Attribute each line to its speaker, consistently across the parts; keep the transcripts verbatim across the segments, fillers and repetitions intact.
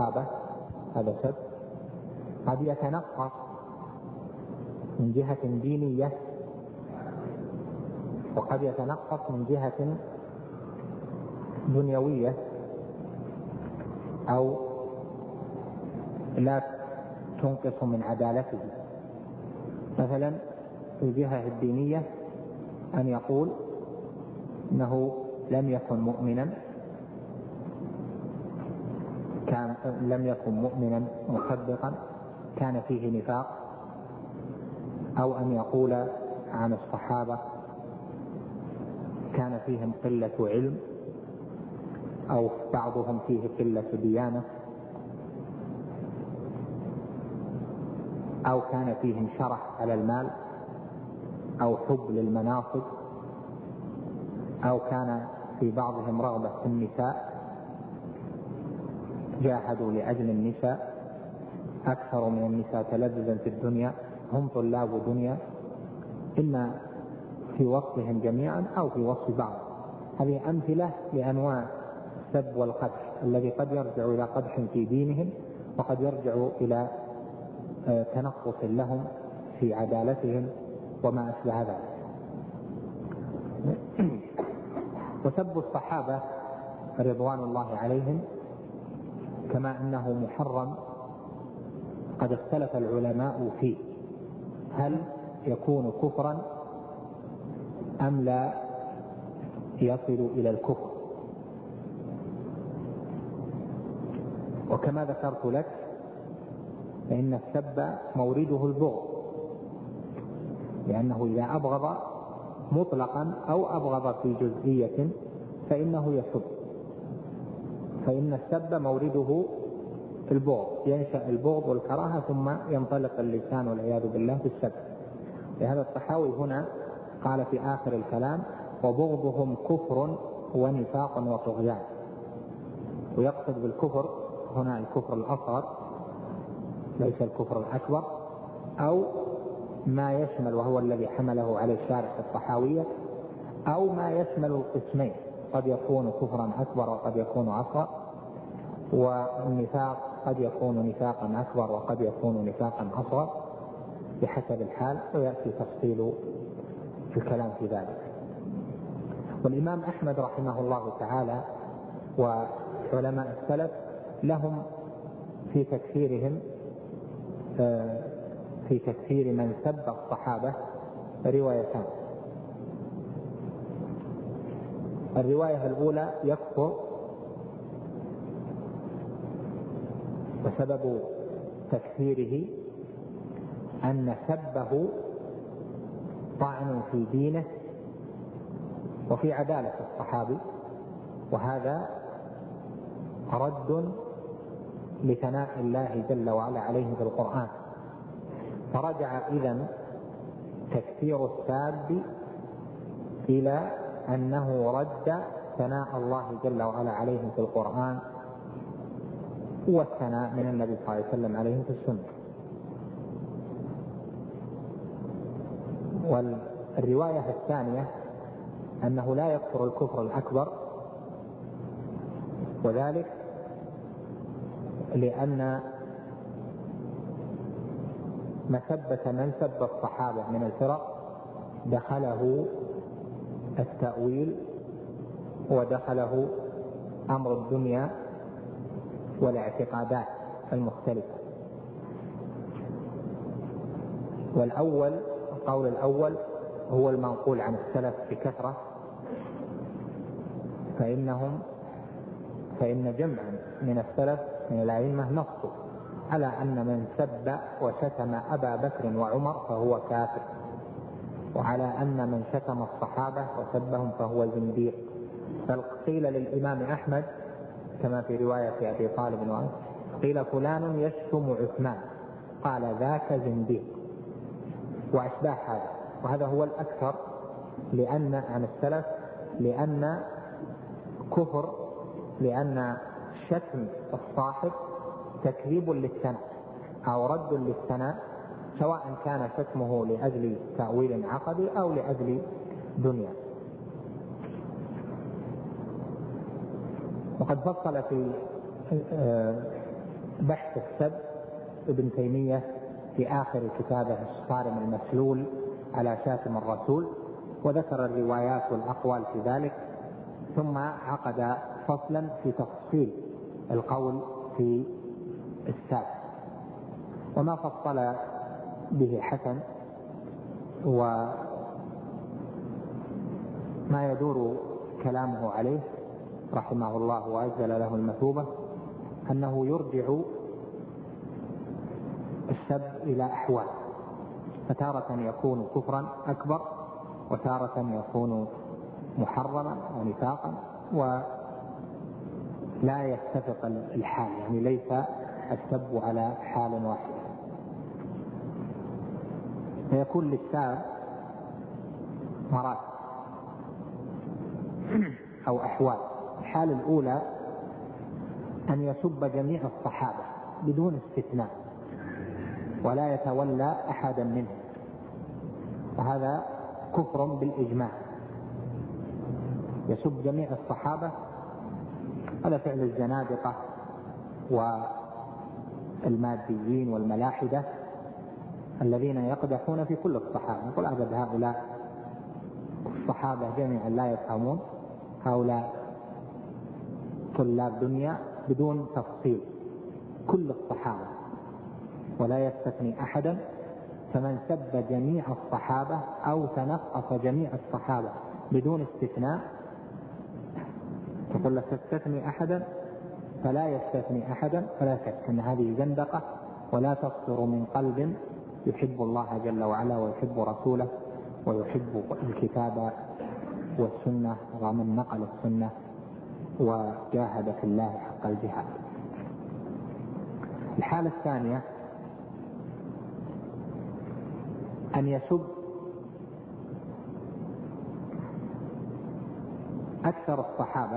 Speaker 1: الصحابة هذا سب قد يتنقص من جهة دينية، وقد يتنقص من جهة دنيوية أو لا تنقص من عدالته. مثلا في الجهة الدينية أن يقول إنه لم يكن مؤمنا كان لم يكن مؤمنا مصدقا كان فيه نفاق، أو أن يقول عن الصحابة كان فيهم قلة علم، أو بعضهم فيه قلة ديانة، أو كان فيهم شرح على المال أو حب للمناصب، أو كان في بعضهم رغبة في النساء جاهدوا لأجل النساء أكثر من النساء تلذذا في الدنيا، هم طلاب دنيا، إما في وصفهم جميعا أو في وصف بعض. هذه أمثلة لأنواع السب والقدح الذي قد يرجع إلى قدح في دينهم، وقد يرجع إلى تنقص لهم في عدالتهم وما أشبه ذلك. وسب الصحابة رضوان الله عليهم كما أنه محرم قد اختلف العلماء فيه، هل يكون كفرا أم لا يصل إلى الكفر. وكما ذكرت لك فإن السب مورده البغض، لأنه إذا أبغض مطلقا أو أبغض في جزئية فإنه يسب، فإن السب مورده البغض، ينشأ البغض والكراهة ثم ينطلق اللسان والعياذ بالله في السب. لهذا الطحاوي هنا قال في آخر الكلام وبغضهم كفر ونفاق وطغيان، ويقصد بالكفر هنا الكفر الأصغر ليس الكفر الأكبر، أو ما يشمل وهو الذي حمله عليه الشارح الطحاوية، أو ما يشمل القسمين، قد يكون كفرا أكبر وقد يكون أصغر، والنفاق قد يكون نفاقا أكبر وقد يكون نفاقا أصغر بحسب الحال، ويأتي تفصيل الكلام في ذلك. والإمام أحمد رحمه الله تعالى وعلماء السلف لهم في تكفيرهم في تكفير من سب الصحابة روايتان. الرواية الأولى يكفر، وسبب تكفيره أن سبه طعن في دينه وفي عدالة الصحابي، وهذا رد لثناء الله جل وعلا عليه في القرآن، فرجع إذن تكفير الساب إلى أنه رد ثناء الله جل وعلا عليهم في القرآن والثناء من النبي صلى الله عليه وسلم عليهم في السنة. والرواية الثانية أنه لا يكفر الكفر الأكبر، وذلك لأن مسبة من سب الصحابة من الفرق دخله التأويل ودخله أمر الدنيا والاعتقادات المختلفة. والأول القول الأول هو المنقول عن السلف بكثرة، فإنهم فإن جمعا من السلف من الأئمة نصوا على أن من سب وشتم أبا بكر وعمر فهو كافر، وعلى أن من شتم الصحابة وسبهم فهو زنديق. بل قيل للإمام أحمد كما في رواية أبي طالب وعنه قيل فلان يشتم عثمان قال ذاك زنديق وأشباه هذا. وهذا هو الأكثر لأن عن السلف، لأن كفر لأن شتم الصاحب تكذيب للثناء أو رد للثناء، سواء كان شتمه لأجل تأويل عقدي أو لأجل دنيا. وقد فصل في بحث السب ابن تيمية في آخر كتابه الصارم المسلول على شاتم الرسول، وذكر الروايات والأقوال في ذلك، ثم عقد فصلا في تفصيل القول في الساب، وما فصل به حسن. وما يدور كلامه عليه رحمه الله وأجزل له المثوبة أنه يرجع السب إلى أحوال، فتارة يكون كفرا أكبر، وتارة يكون محرما ونفاقا، ولا يتفق الحال، يعني ليس السب على حال واحد. فيكون للساب مراتب أو أحوال. الحالة الأولى أن يسب جميع الصحابة بدون استثناء ولا يتولى أحدا منهم، وهذا كفر بالإجماع. يسب جميع الصحابة، هذا فعل الزنادقة والماديين والملاحدة الذين يقدحون في كل الصحابة، يقول أبد هؤلاء الصحابة جميعا لا يفهمون، هؤلاء طلاب دنيا، بدون تفصيل، كل الصحابة ولا يستثني أحدا. فمن سب جميع الصحابة أو تنقص جميع الصحابة بدون استثناء، تقول لا تستثني أحدا فلا يستثني أحدا، فلا شك أن هذه زندقة ولا تصدر من قلب يحب الله جل وعلا ويحب رسوله ويحب الكتاب والسنة ومن نقل السنة وجاهد في الله حق الجهاد. الحالة الثانية أن يسب أكثر الصحابة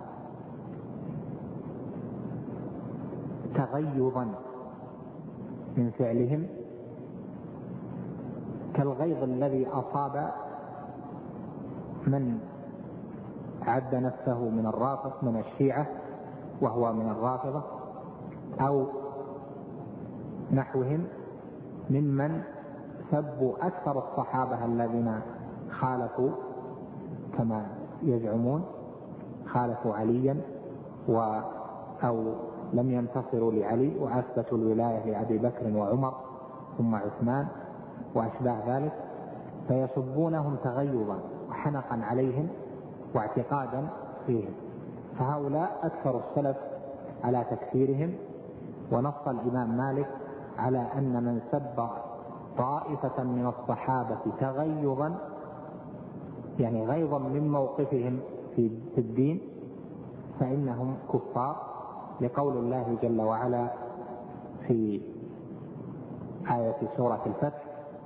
Speaker 1: تغيظا من فعلهم، كالغيظ الذي أصاب من عد نفسه من الرافض من الشيعة وهو من الرافضة، أو نحوهم ممن سبوا أكثر الصحابة الذين خالفوا كما يزعمون، خالفوا عليا و أو لم ينتصروا لعلي وأثبتوا الولاية لأبي بكر وعمر ثم عثمان وأشباه ذلك، فيسبونهم تغيظا وحنقا عليهم واعتقادا فيهم. فهؤلاء أكثر السلف على تكفيرهم، ونص الإمام مالك على أن من سب طائفة من الصحابة تغيظا، يعني غيظا من موقفهم في الدين، فإنهم كفار، لقول الله جل وعلا في آية سورة الفتح: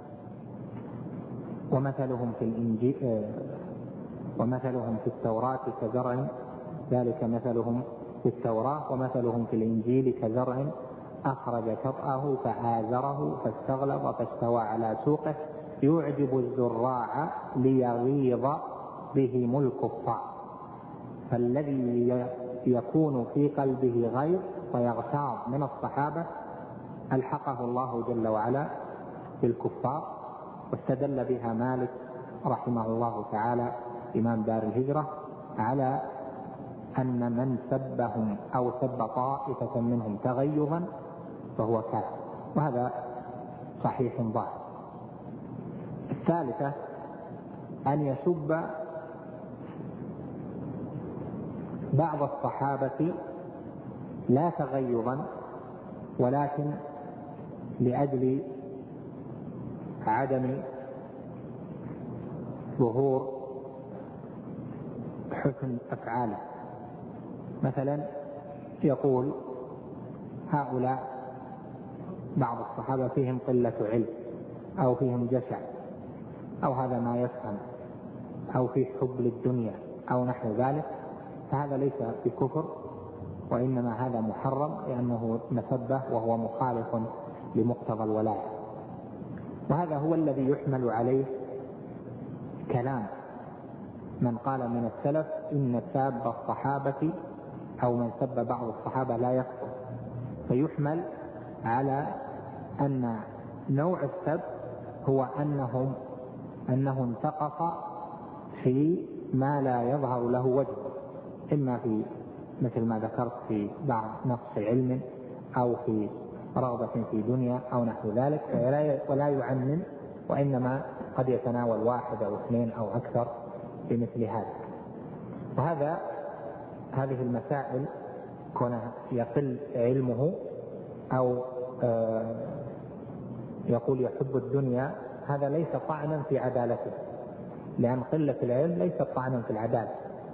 Speaker 1: ومثلهم في الإنجيل ومثلهم في التوراة كزرع، ذلك مثلهم في التوراة ومثلهم في الإنجيل كزرع أخرج شطأه فآزره فاستغلظ فاستوى على سوقه يعجب الزراع ليغيظ بهم الكفار. فالذي يكون في قلبه غيظ ويغتاظ من الصحابة ألحقه الله جل وعلا بالكفار. واستدل بها مالك رحمه الله تعالى إمام دار الهجرة على أن من سبهم أو سب طائفة منهم تغيظا فهو كافر، وهذا صحيح ظاهر. الثالثة أن يسب بعض الصحابة لا تغيظا، ولكن لأجل عدم ظهور حسن أفعاله. مثلا يقول هؤلاء بعض الصحابة فيهم قلة علم، أو فيهم جشع، أو هذا ما يفهم، أو فيه حب للدنيا أو نحو ذلك، فهذا ليس بكفر، وإنما هذا محرم لأنه مسبة وهو مخالف لمقتضى الولاية. وهذا هو الذي يحمل عليه كلام من قال من السلف إن ساب الصحابة أو من سب بعض الصحابة لا يكفر، فيحمل على أن نوع السب هو أنهم أنه انتقص في ما لا يظهر له وجه، إما في مثل ما ذكرت في بعض نقص علم أو في رغبة في دنيا أو نحو ذلك، ولا يعمم، وإنما قد يتناول واحد أو اثنين أو أكثر بمثل هذا. وهذا هذه المسائل كونه يقل علمه أو آه يقول يحب الدنيا، هذا ليس طعنا في عدالته، لأن قلة العلم ليس طعنا في العدالة.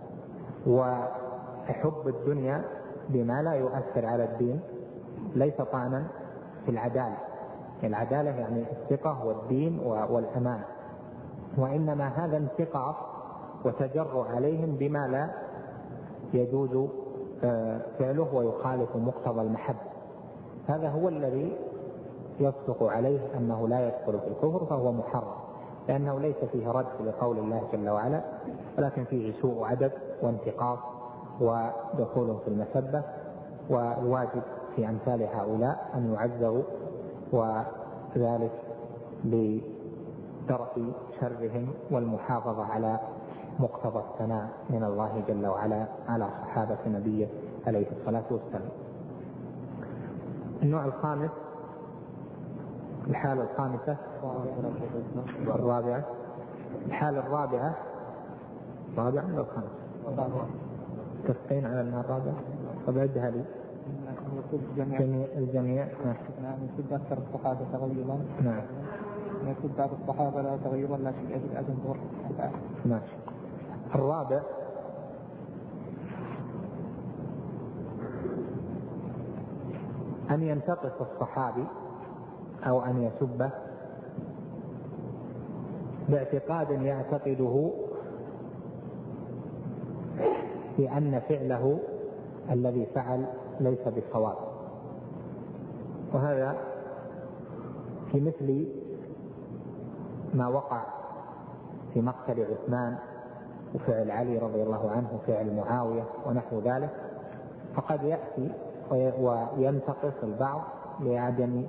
Speaker 1: وحب الدنيا بما لا يؤثر على الدين ليس طعنا في العدالة. العدالة يعني الثقة والدين والأمان، وإنما هذا انتقاص وتجرؤ عليهم بما لا يجوز فعله ويخالف مقتضى المحبة. هذا هو الذي يصدق عليه أنه لا يدخل في الكفر، فهو محرم، لأنه ليس فيه رد لقول الله جل وعلا، ولكن فيه سوء عدد وانتقاص ودخول في المسبة. والواجب في أمثال هؤلاء أن يعذروا، وذلك بدرء شرهم والمحافظة على مقتضى الثناء من الله جل وعلا على صحابة نبيه عليه الصلاة والسلام. النوع الخامس، الحالة الخامسة الرابعة الحالة الرابعة الرابعة ولا الخامسة؟ تفقين على أنها الرابعة؟ فبعدها لي جميع الجميع.
Speaker 2: نعم. يسب أكثر الصحابة تغيرا.
Speaker 1: نعم.
Speaker 2: يسب بعض الصحابة لا تغيرا لكن أجل أجل ظهر.
Speaker 1: ماشي. الرابع أن ينتقص الصحابي أو أن يسبه باعتقاد يعتقده بأن فعله الذي فعل ليس بصواب. وهذا في مثل ما وقع في مقتل عثمان وفعل علي رضي الله عنه وفعل معاوية ونحو ذلك. فقد يأتي وينتقص البعض لعدم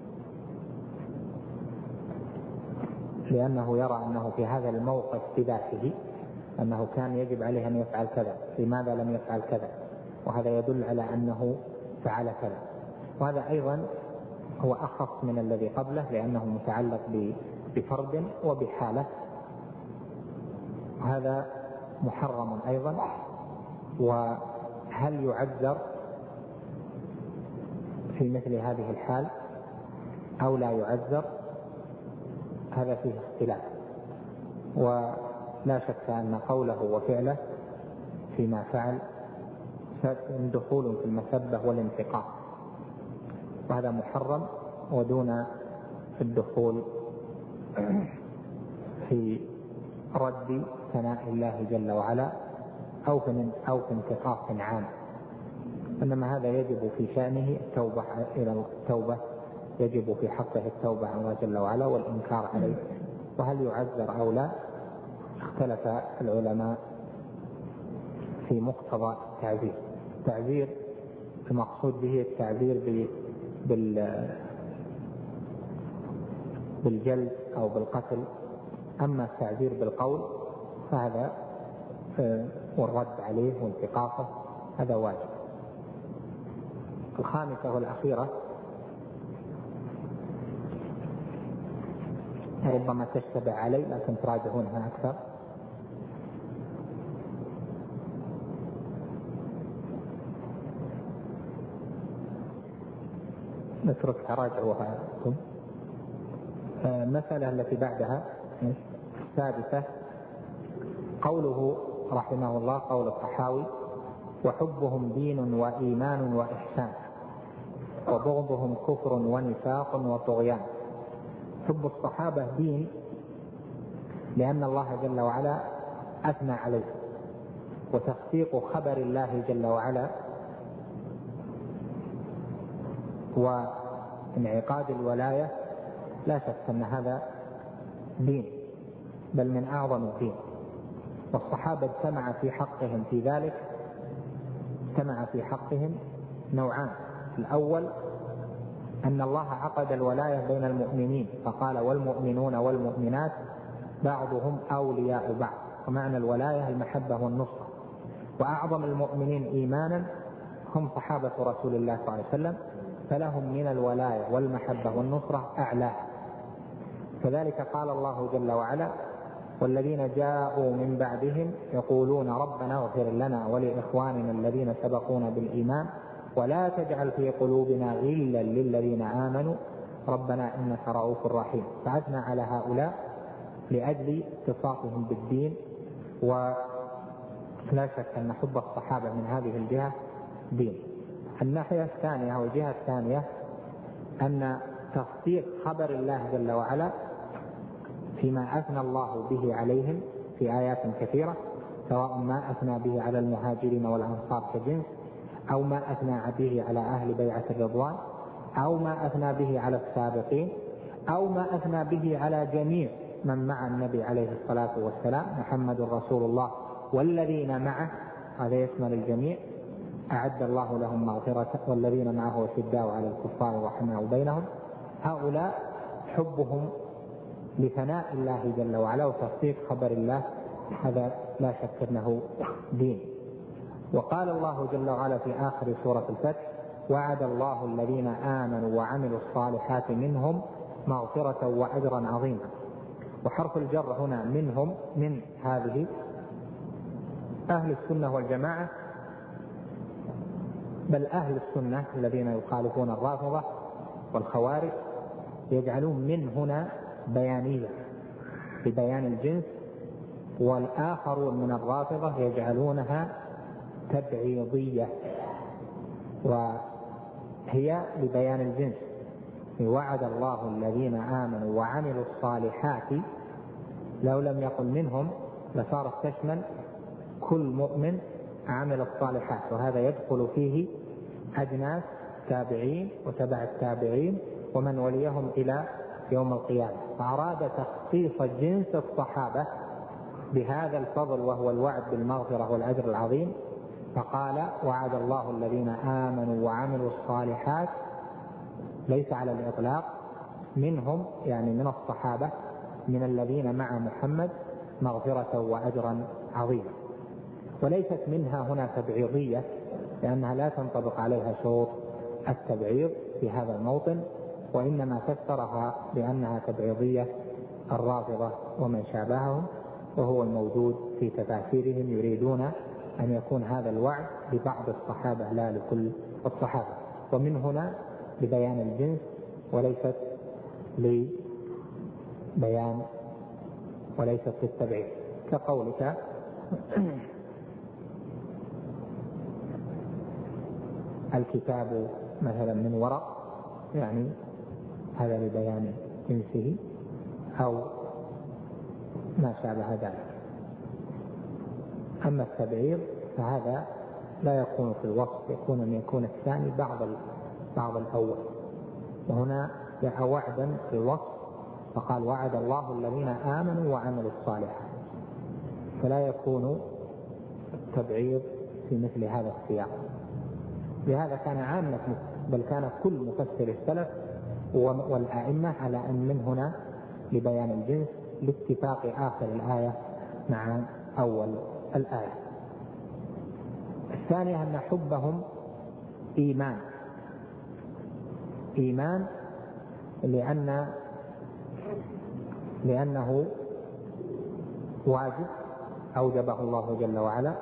Speaker 1: لأنه يرى أنه في هذا الموقف بذاته أنه كان يجب عليه أن يفعل كذا، لماذا لم يفعل كذا، وهذا يدل على أنه فعل كذا. وهذا أيضا هو أخص من الذي قبله، لأنه متعلق بفرد وبحالة، وهذا محرم أيضا. وهل يعذر في مثل هذه الحال أو لا يعذر؟ هذا فيه اختلاف، ولا شك أن قوله وفعله فيما فعل دخول في المسبة والانتقام، وهذا محرم، ودون الدخول في رد ثناء الله جل وعلا أو في أو في انتقاص عام. إنما هذا يجب في شأنه التوبة إلى التوبة، يجب في حقه التوبة عن الله جل وعلا والإنكار عليه. وهل يعذر أو لا؟ اختلف العلماء في مقتضى التعذير. التعذير المقصود به التعذير بالجلد أو بالقتل، أما التعذير بالقول فهذا والرد عليه وانتقاصه هذا واجب. الخامسة والأخيرة ربما تشتبه علي لكن تراجعونها أكثر. نترك تراجعوها أنتم. المسألة التي بعدها السادسة قوله رحمه الله قول الطحاوي: وحبهم دين وإيمان وإحسان وبغضهم كفر ونفاق وطغيان. حب الصحابة دين لأن الله جل وعلا أثنى عليه، وتصديق خبر الله جل وعلا وانعقاد الولاية لا شك أن هذا دين، بل من أعظم الدين. والصحابة اجتمع في حقهم في ذلك اجتمع في حقهم نوعان: الأول أن الله عقد الولاية بين المؤمنين فقال والمؤمنون والمؤمنات بعضهم أولياء بعض، ومعنى الولاية المحبة والنصرة. وأعظم المؤمنين إيمانا هم صحابة رسول الله صلى الله عليه وسلم، فلهم من الولاية والمحبة والنصرة أعلى. كذلك قال الله جل وعلا والذين جاءوا من بعدهم يقولون ربنا اغفر لنا ولإخواننا الذين سبقونا بالإيمان ولا تجعل في قلوبنا غلا للذين آمنوا ربنا إنك رؤوف رحيم. فأثنى على هؤلاء لأجل اتصافهم بالدين. ولا شك أن حب الصحابة من هذه الجهة دين. الناحية الثانية والجهة الثانية أن تصديق خبر الله جل وعلا فيما أثنى الله به عليهم في آيات كثيرة، سواء ما أثنى به على المهاجرين والأنصار كجنس، أو ما أثنى به على أهل بيعة الرضوان، أو ما أثنى به على السابقين، أو ما أثنى به على جميع من مع النبي عليه الصلاة والسلام محمد رسول الله والذين معه، هذا يشمل الجميع. أعد الله لهم مغفرة والذين معه أشداء على الكفار رحماء بينهم. هؤلاء حبهم لثناء الله جل وعلا وتصديق خبر الله، هذا لا شك أنه دين. وقال الله جل وعلا في آخر سورة الفتح وعد الله الذين آمنوا وعملوا الصالحات منهم مغفرة وأجرا عظيما. وحرف الجر هنا منهم من هذه أهل السنة والجماعة، بل أهل السنة الذين يخالفون الرافضة والخوارج يجعلون من هنا بيانية ببيان الجنس، والآخرون من الرافضة يجعلونها تبعيضية وهي لبيان الجنس. وعد الله الذين آمنوا وعملوا الصالحات، لو لم يقل منهم لصارت تشمل كل مؤمن عمل الصالحات، وهذا يدخل فيه أجناس تابعين وتبع التابعين ومن وليهم إلى يوم القيامة. فأراد تخصيص جنس الصحابة بهذا الفضل وهو الوعد بالمغفرة والأجر العظيم، فقال وعد الله الذين آمنوا وعملوا الصالحات، ليس على الإطلاق، منهم يعني من الصحابة من الذين مع محمد مغفرة وأجرا عظيما. وليست منها هنا تبعيضية، لأنها لا تنطبق عليها شروط التبعيض في هذا الموطن، وإنما فسرها بأنها تبعيضية الرافضة ومن شابههم، وهو الموجود في تفاسيرهم، يريدون أن يكون هذا الوعد لبعض الصحابة لا لكل الصحابة. ومن هنا لبيان الجنس وليست لبيان وليست للتبعيض، كقولك الكتاب مثلا من ورق، يعني هذا لبيان جنسه أو ما شابه ذلك. أما التبعيض فهذا لا يكون في الوصف، يكون أن يكون الثاني بعض بعض الأول. وهنا جاء وعدا في الوصف فقال وعد الله الذين آمنوا وعملوا الصالحات، فلا يكون التبعيض في مثل هذا السياق. لهذا كان عامة بل كان كل مفسر السلف والأئمة على أن من هنا لبيان الجنس لاتفاق آخر الآية مع أول الآية. الثانية أن حبهم إيمان إيمان لأن لأنه واجب أوجبه الله جل وعلا،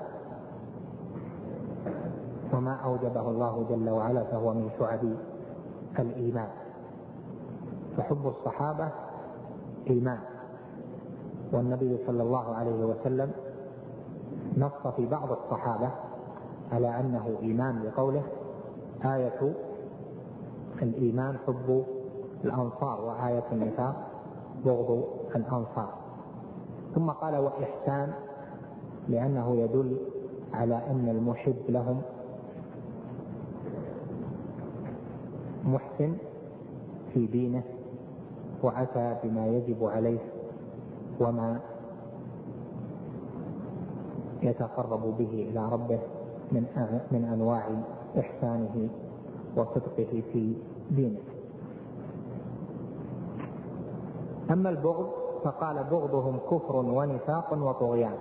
Speaker 1: وما أوجبه الله جل وعلا فهو من شعب الإيمان. فحب الصحابة إيمان. والنبي صلى الله عليه وسلم نص في بعض الصحابة على أنه إيمان بقوله آية الإيمان حب الأنصار وآية النفاق بغض الأنصار. ثم قال وإحسان، لأنه يدل على أن المحب لهم محسن في دينه وأتى بما يجب عليه وما يتقرب به إلى ربه من من أنواع إحسانه وصدقه في دينه. أما البغض فقال بغضهم كفر ونفاق وطغيان.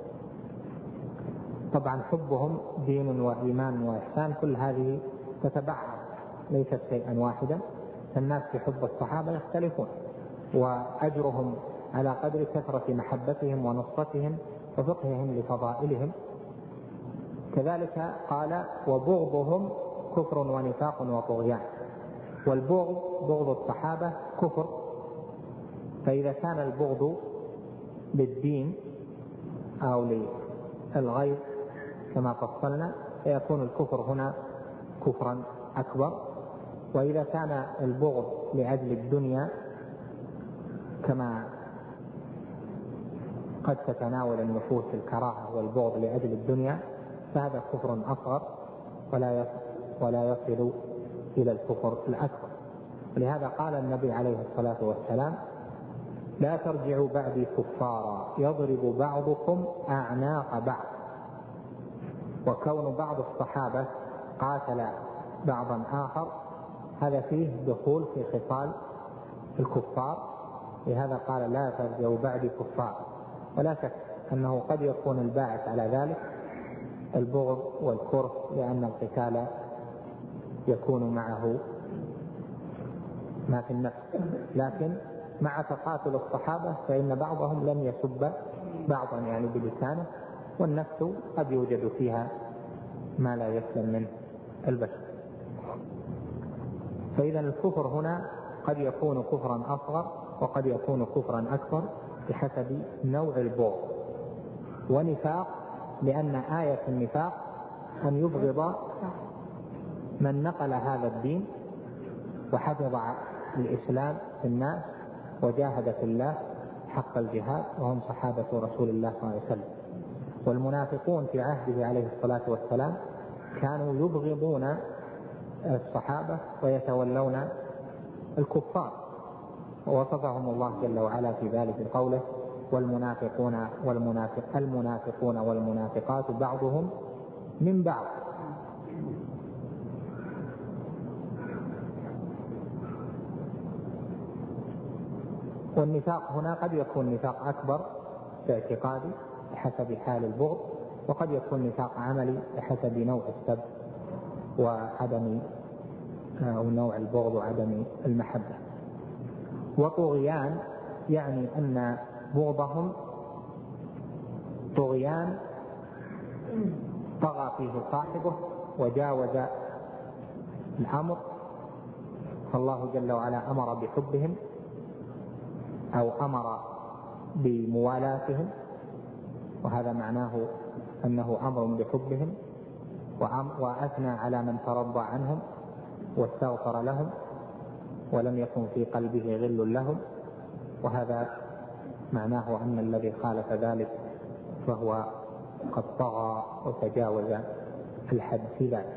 Speaker 1: طبعا حبهم دين وإيمان وإحسان، كل هذه تتبعض ليست شيئا واحدا، فالناس في حب الصحابة يختلفون، وأجرهم على قدر كثرة محبتهم ونصرتهم وفقههم لفضائلهم. كذلك قال وبغضهم كفر ونفاق وطغيان. والبغض بغض الصحابة كفر، فإذا كان البغض للدين أو للغير كما فصلنا فيكون الكفر هنا كفرا أكبر. وإذا كان البغض لأجل الدنيا كما قد تتناول النفوس الكراهة والبغض لأجل الدنيا فهذا كفر أصغر ولا ولا يصل إلى الكفر الأكبر. ولهذا قال النبي عليه الصلاة والسلام لا ترجعوا بعدي كفارا يضرب بعضكم أعناق بعض. وكون بعض الصحابة قاتل بعضا آخر هذا فيه دخول في خصال الكفار، لهذا قال لا ترجعوا بعدي كفار. ولا شك أنه قد يكون الباعث على ذلك البغض والكره، لأن القتال يكون معه ما في النفس. لكن مع تقاتل الصحابة فإن بعضهم لم يسب بعضا يعني بلسانه، والنفس قد يوجد فيها ما لا يسلم منه البشر. فإذا الكفر هنا قد يكون كفرا أصغر وقد يكون كفرا أكبر بحسب نوع البغض. ونفاق لأن آية النفاق أن يبغض من نقل هذا الدين وحفظ الإسلام في الناس وجاهد في الله حق الجهاد، وهم صحابة رسول الله صلى الله عليه وسلم. والمنافقون في عهده عليه الصلاة والسلام كانوا يبغضون الصحابة ويتولون الكفار، ووصفهم الله جل وعلا في ذلك بقوله والمنافقون والمنافق المنافقون والمنافقات بعضهم من بعض. والنفاق هنا قد يكون نفاق أكبر باعتقادي بحسب حال البغض، وقد يكون نفاق عملي بحسب نوع السب وعدم أو نوع البغض وعدم المحبة. وطغيان يعني أن بغضهم طغيان طغى فيه صاحبه وجاوز الأمر، فالله جل وعلا أمر بحبهم أو أمر بموالاتهم، وهذا معناه أنه أمر بحبهم، وأثنى على من ترضى عنهم واستغفر لهم ولم يكن في قلبه غل لهم، وهذا معناه أن الذي خالف ذلك فهو قد طغى وتجاوز الحد في ذلك.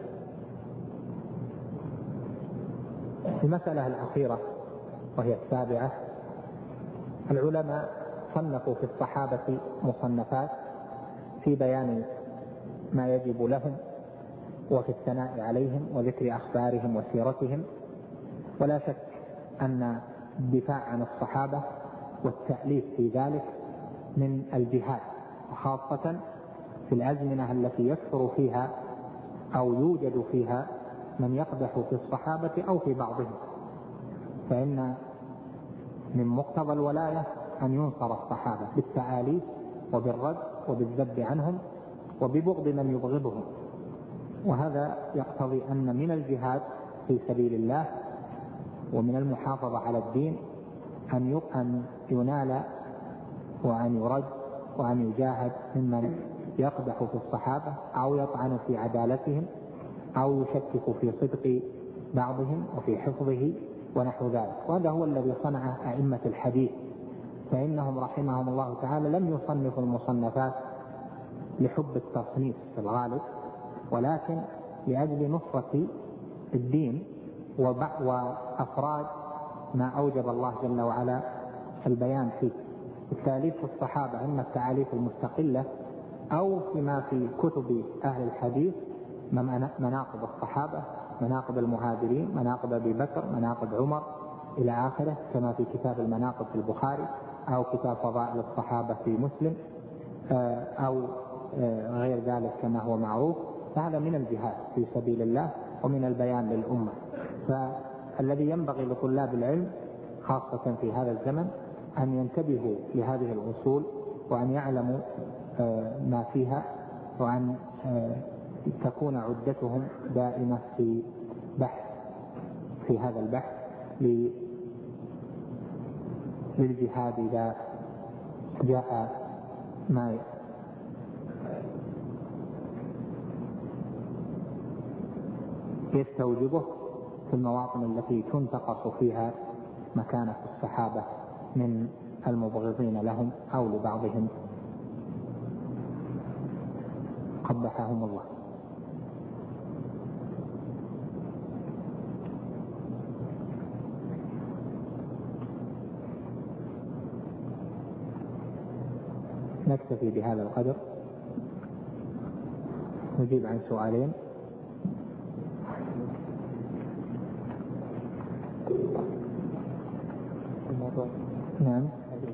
Speaker 1: المسألة الأخيرة وهي السابعة، العلماء صنفوا في الصحابة مصنفات في بيان ما يجب لهم وفي الثناء عليهم وذكر أخبارهم وسيرتهم. ولا شك أن الدفاع عن الصحابة والتأليف في ذلك من الجهاد، وخاصة في الأزمنة التي يكثر فيها أو يوجد فيها من يقدح في الصحابة أو في بعضهم، فإن من مقتضى الولاية أن ينصر الصحابة بالتعاليف وبالرد وبالذب عنهم وببغض من يبغضهم. وهذا يقتضي أن من الجهاد في سبيل الله ومن المحافظة على الدين أن ينال وأن يرد وأن يجاهد ممن يقدح في الصحابة أو يطعن في عدالتهم أو يشكك في صدق بعضهم وفي حفظه ونحو ذلك. وهذا هو الذي صنع أئمة الحديث، فإنهم رحمهم الله تعالى لم يصنفوا المصنفات لحب التصنيف في الغالب، ولكن لأجل نصرة الدين وأفراد ما أوجب الله جل وعلا البيان فيه. التأليف في الصحابة إما التعاليف المستقلة أو فيما في كتب أهل الحديث مناقب الصحابة، مناقب المهاجرين، مناقب أبي بكر، مناقب عمر إلى آخره، كما في كتاب المناقب في البخاري أو كتاب فضائل الصحابة في مسلم أو غير ذلك كما هو معروف. فهذا من الجهاد في سبيل الله ومن البيان للأمة. فالذي ينبغي لطلاب العلم خاصة في هذا الزمن أن ينتبهوا لهذه الأصول وأن يعلموا ما فيها، وأن تكون عدتهم دائمة في بحث في هذا البحث للجهاد إذا جاء ما يستوجبه في المواطن التي تنتقص فيها مكانة الصحابة من المبغضين لهم أو لبعضهم قبحهم الله. نكتفي بهذا القدر، نجيب عن سؤالين. نعم.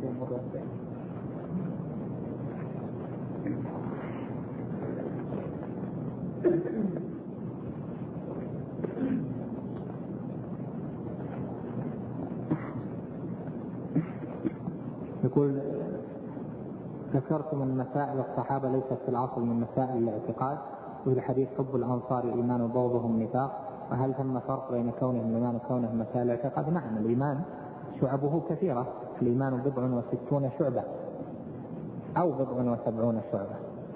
Speaker 1: يقول ذكرتم أن مسائل الصحابة ليست في الأصل من مسائل الاعتقاد، وفي الحديث حب الأنصار الإيمان وبغضهم نفاق، وهل ثم فرق بين كونهم الإيمان وكونهم مسائل الاعتقاد؟ نعم، الإيمان شعبه كثيرة، الإيمان بضع وستون شعبة أو بضع وسبعون شعبة،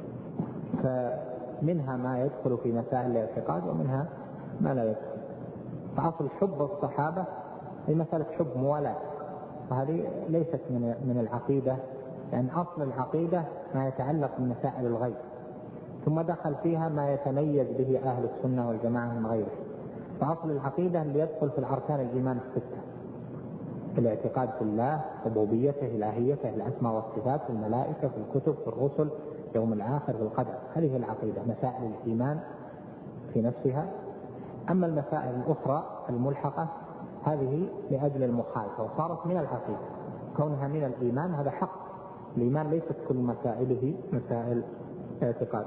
Speaker 1: فمنها ما يدخل في مسائل الاعتقاد ومنها ما لا يدخل. فأصل حب الصحابة هي مسألة حب موالاة، وهذه ليست من من العقيدة، لأن أصل العقيدة ما يتعلق بمسائل الغيب، ثم دخل فيها ما يتميز به أهل السنة والجماعة من غيره. فأصل العقيدة اللي يدخل في الأركان الإيمان الستة: الاعتقاد في الله، ربوبيته، إلهيته، الأسماء والصفات، الملائكة، في الكتب، في الرسل، يوم الآخر، في القدر. هذه العقيدة مسائل الإيمان في نفسها. أما المسائل الأخرى الملحقة هذه لأجل المخالفة وصارت من العقيدة، كونها من الإيمان هذا حق. الإيمان ليست كل مسائله مسائل اعتقاد.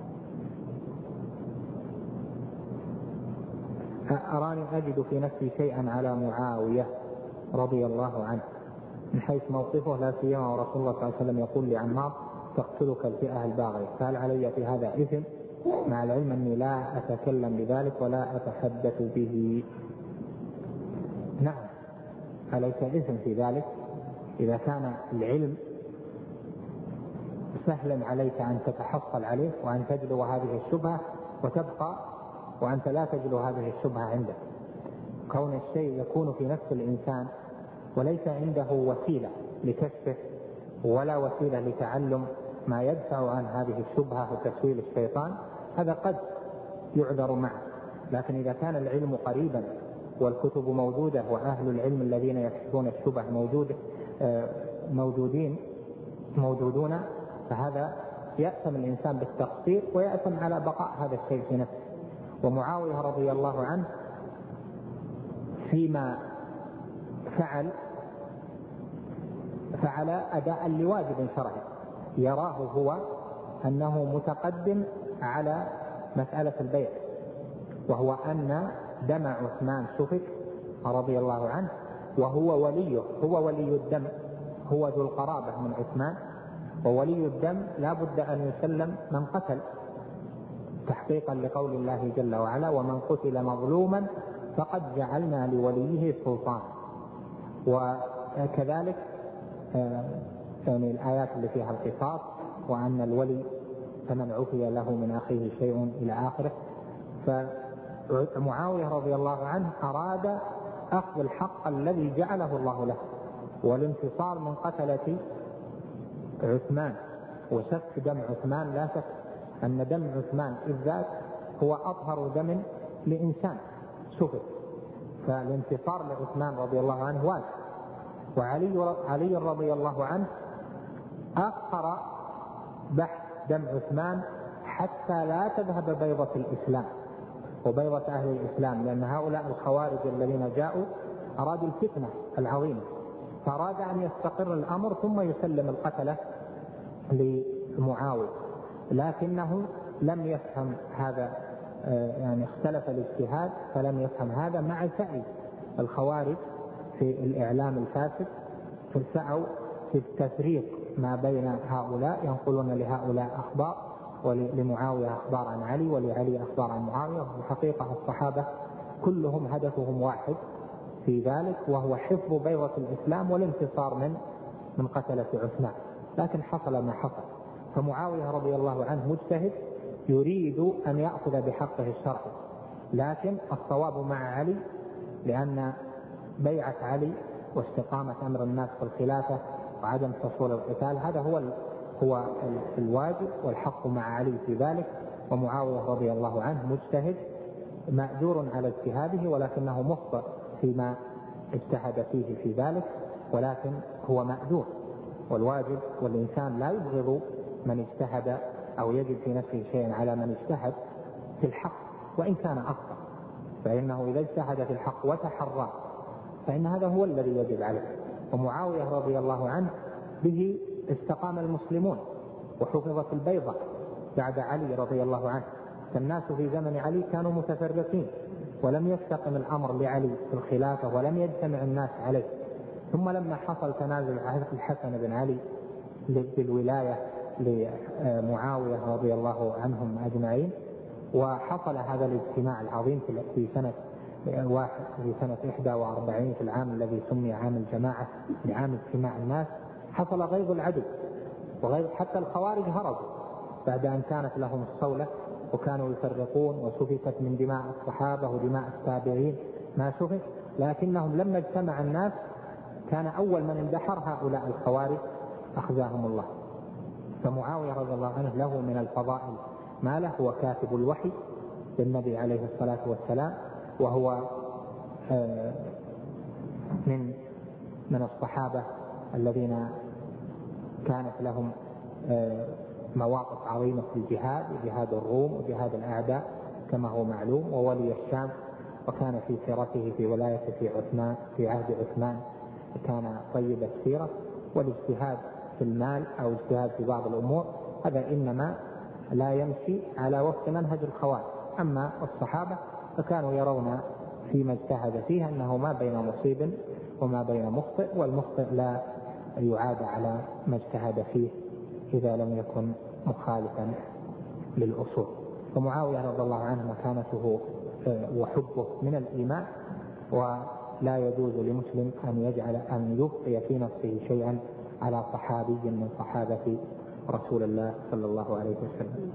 Speaker 1: أراني أجد في نفسي شيئا على معاوية رضي الله عنه من حيث موقفه، لا سيما ورسول الله صلى الله عليه وسلم يقول لعمار: تقتلك الفئة الباغية. فهل علي في هذا إثم؟ مع العلم أني لا أتكلم بذلك ولا أتحدث به. نعم، عليك إثم في ذلك إذا كان العلم سهلا عليك أن تتحصل عليه وأن تجلو هذه الشبهة وتبقى وأنت لا تجلو هذه الشبهة عندك. كون الشيء يكون في نفس الإنسان وليس عنده وسيلة لكشفه ولا وسيلة لتعلم ما يدفع عن هذه الشبهة وتسويل الشيطان، هذا قد يعذر معه. لكن إذا كان العلم قريبا والكتب موجودة وأهل العلم الذين يكشفون الشبه موجود موجودين موجودون، فهذا يأثم الإنسان بالتقصير ويأثم على بقاء هذا الشيء في نفسه. ومعاوية رضي الله عنه فيما فعل فعل أداء لواجب شرعي يراه هو أنه متقدم على مسألة البيع، وهو أن دم عثمان سفك رضي الله عنه وهو وليه، هو ولي الدم، هو ذو القرابة من عثمان، وولي الدم لا بد أن يسلم من قتل، تحقيقا لقول الله جل وعلا: ومن قتل مظلوما فقد جعلنا لوليه سلطان. وكذلك يعني الآيات اللي فيها القصاص، وأن الولي فمن عفي له من أخيه شيء إلى آخره. فمعاوية رضي الله عنه أراد أخذ الحق الذي جعله الله له والانتصار من قتلة عثمان وسفك دم عثمان. لا شك أن دم عثمان بالذات هو أطهر دم لإنسان سفك، فالانتصار لعثمان رضي الله عنه واجب. وعلي علي رضي الله عنه أخر بحث دم عثمان حتى لا تذهب بيضة الإسلام وبيضة أهل الإسلام، لأن هؤلاء الخوارج الذين جاءوا أرادوا الفتنة العظيمة، فأراد أن يستقر الأمر ثم يسلم القتلة لمعاوية، لكنه لم يفهم هذا، يعني اختلف الاجتهاد فلم يفهم هذا، مع سعي الخوارج في الإعلام الفاسد، فسعوا في التفريق ما بين هؤلاء، ينقلون لهؤلاء أخبار ولمعاوية أخبار عن علي ولعلي أخبار عن معاوية. وحقيقة الصحابة كلهم هدفهم واحد في ذلك، وهو حفظ بيضة الإسلام والانتصار من من قتلة عثمان، لكن حصل ما حصل. فمعاوية رضي الله عنه مجتهد يريد أن يأخذ بحقه الشرعي، لكن الصواب مع علي، لأن بيعة علي واستقامة أمر الناس في الخلافة وعدم حصول القتال هذا هو هو الواجب، والحق مع علي في ذلك. ومعاوية رضي الله عنه مجتهد مأجور على اجتهاده، ولكنه مخطئ فيما اجتهد فيه في ذلك، ولكن هو مأجور. والواجب والإنسان لا يبغض من اجتهد أو يجد في نفسه شيئا على من اجتهد في الحق وإن كان أخطأ، فإنه إذا اجتهد في الحق وتحرى فإن هذا هو الذي يجب عليه. ومعاوية رضي الله عنه به استقام المسلمون وحفظت البيضة بعد علي رضي الله عنه. فالناس في زمن علي كانوا متفرقين ولم يستقم الأمر لعلي في الخلافة ولم يجتمع الناس عليه. ثم لما حصل تنازل الحسن بن علي بالولاية لمعاوية رضي الله عنهم أجمعين، وحصل هذا الاجتماع العظيم في سنة واحد في سنة إحدى وأربعين في العام الذي سمي عام الجماعة لعام اجتماع الناس، حصل غيظ العدو وغيظ حتى الخوارج هربوا بعد أن كانت لهم الصولة وكانوا يفرقون وسفكت من دماء الصحابة ودماء التابعين ما سفك، لكنهم لما اجتمع الناس كان أول من اندحر هؤلاء الخوارج أخزاهم الله. فمعاوية رضي الله عنه له من الفضائل ما له، هو كاتب الوحي للنبي عليه الصلاة والسلام، وهو من من الصحابة الذين كانت لهم مواقف عظيمة في الجهاد، جهاد الروم وجهاد الأعداء كما هو معلوم، وولي الشام، وكان في سيرته في ولايته في عثمان في عهد عثمان كان طيب السيرة. والاجتهاد في المال أو اجتهاد في بعض الأمور هذا إنما لا يمشي على وفق منهج الخوارج. أما الصحابة فكانوا يرون فيما اجتهد فيه أنه ما بين مصيب وما بين مخطئ، والمخطئ لا يعاد على ما اجتهد فيه إذا لم يكن مخالفا للأصول. فمعاوية رضي الله عنه مكانته وحبه من الإيمان، ولا يجوز لمسلم أن يجعل أن يبقي في نفسه شيئا على صحابي من صحابة رسول الله صلى الله عليه وسلم.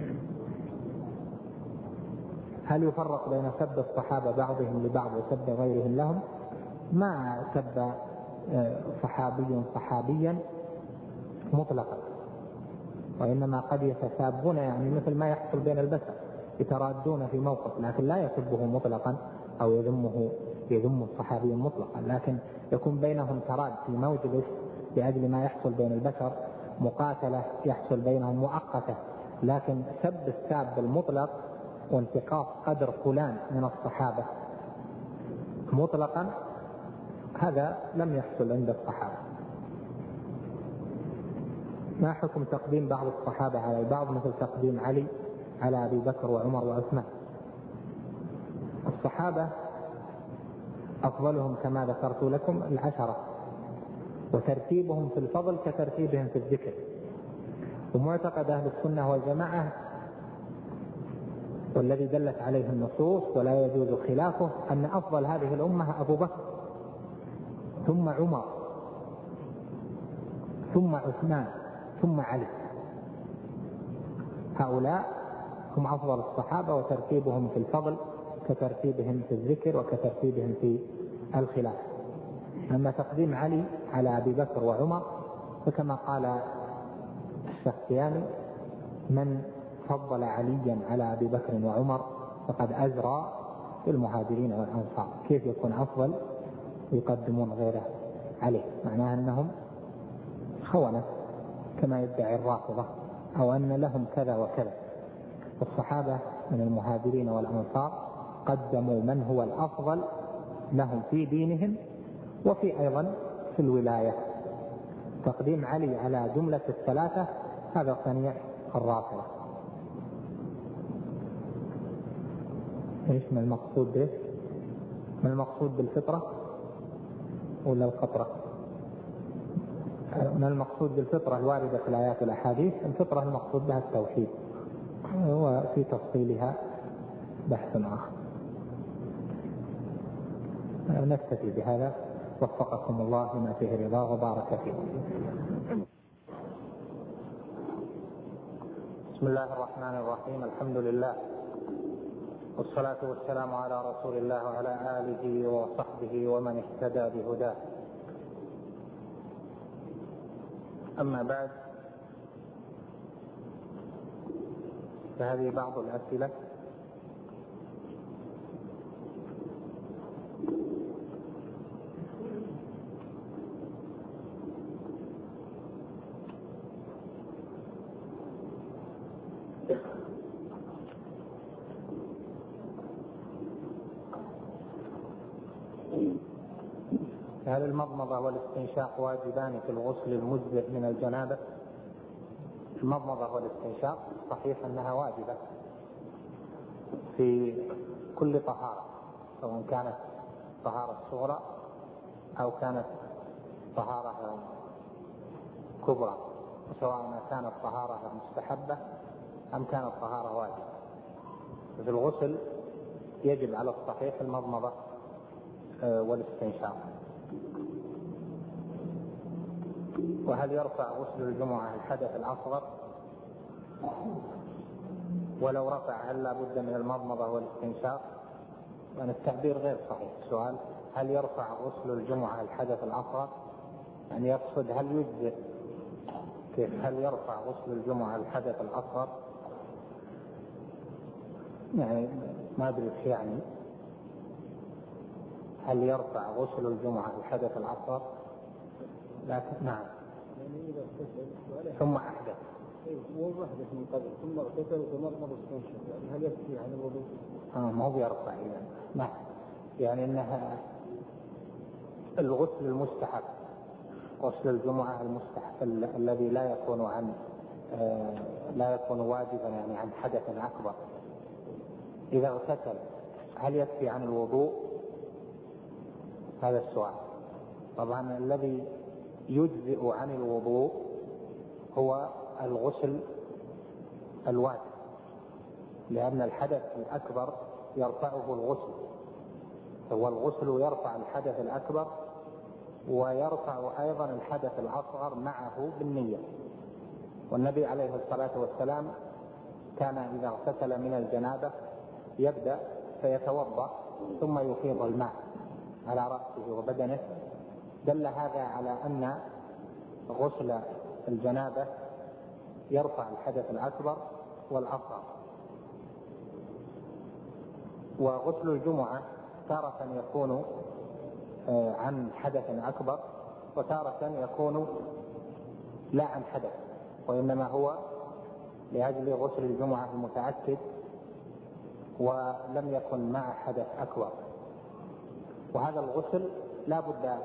Speaker 1: هل يفرق بين سب الصحابة بعضهم لبعض وسب غيرهم لهم؟ ما سب صحابي صحابيا مطلقا، وإنما قد يتسابون، يعني مثل ما يحصل بين البشر يترادون في موقف، لكن لا يسبه مطلقا أو يذمه يذم الصحابي مطلقا، لكن يكون بينهم تراد في مجلس لأجل ما يحصل بين البشر، مقاتلة يحصل بينهم مؤقتة. لكن سب الساب المطلق وانتقاص قدر فلان من الصحابة مطلقا هذا لم يحصل عند الصحابة. ما حكم تقديم بعض الصحابة على البعض مثل تقديم علي على أبي بكر وعمر وعثمان؟ الصحابة أفضلهم كما ذكرت لكم العشرة، وترتيبهم في الفضل كترتيبهم في الذكر. ومعتقد أهل السنة والجماعة والذي دلت عليه النصوص ولا يجوز خلافه أن أفضل هذه الأمة أبو بكر ثم عمر ثم عثمان ثم علي، هؤلاء هم أفضل الصحابة، وترتيبهم في الفضل كترتيبهم في الذكر وكترتيبهم في الخلاف. أما تقديم علي على أبي بكر وعمر فكما قال الشخصياني: من فضل عليا على أبي بكر وعمر فقد أزرى بالمهاجرين والأنصار. كيف يكون أفضل يقدمون غيره عليه؟ معناها أنهم خونة كما يدعي الرافضة، أو أن لهم كذا وكذا. الصحابة من المهاجرين والأنصار قدموا من هو الأفضل لهم في دينهم وفي أيضا في الولاية. تقديم علي على جملة الثلاثة هذا صنيع الرافضة. ايش من المقصود به؟ من المقصود بالفطرة ولا القطرة؟ من المقصود بالفطرة الواردة في الآيات والأحاديث. الفطرة المقصود بها التوحيد، وفي تفصيلها بحث آخر. نكتفي بهذا، وفقكم الله لما فيه رضاه وبارك فيكم. بسم الله الرحمن الرحيم. الحمد لله والصلاة والسلام على رسول الله وعلى آله وصحبه ومن اهتدى بهداه. أما بعد، فهذه بعض الأسئلة هل المضمضة والاستنشاق واجبان في الغسل المجزئ من الجنابة؟ المضمضة والاستنشاق صحيح أنها واجبة في كل طهارة، سواء كانت طهارة صغرى أو كانت طهارة كبرى، سواء كانت طهارة مستحبة أم كانت طهارة واجبة. في الغسل يجب على الصحيح المضمضة والاستنشاق. وهل يرفع غسل الجمعة الحدث الأصغر؟ ولو رفع هل لا بد من المضمضة والاستنشاق؟ يعني التعبير غير صحيح. السؤال هل يرفع غسل الجمعة الحدث الأصغر؟ يعني يقصد هل يجزئ، كيف هل يرفع غسل الجمعة الحدث الأصغر؟ يعني ما أدري ايش يعني هل يرفع غسل الجمعة الحدث الأصغر؟ لكن نعم.
Speaker 2: يعني إذا اغتسل
Speaker 1: ثم أحدث
Speaker 2: مو أحدث من قبل ثم اغتسل وتمضمض واستنشق، يعني هل يكفي عن الوضوء؟
Speaker 1: آه ما هو بيرفع إذا. نعم، يعني أنها الغسل المستحب، غسل الجمعة المستحب ال- الذي لا يكون عن آه لا يكون واجبا يعني عن حدث أكبر. إذا اغتسل هل يكفي عن الوضوء؟ هذا السؤال. طبعا الذي يجزئ عن الوضوء هو الغسل الواجب، لأن الحدث الأكبر يرفعه الغسل، هو الغسل يرفع الحدث الأكبر ويرفع أيضا الحدث الأصغر معه بالنية. والنبي عليه الصلاة والسلام كان إذا اغتسل من الجنابة يبدأ فيتوضأ ثم يفيض الماء على رأسه وبدنه. دل هذا على أن غسل الجنابة يرفع الحدث الأكبر والأصغر. وغسل الجمعة تارة يكون عن حدث أكبر وتارة يكون لا عن حدث، وإنما هو لأجل غسل الجمعة المتأكد ولم يكن مع حدث أكبر. وهذا الغسل لا بد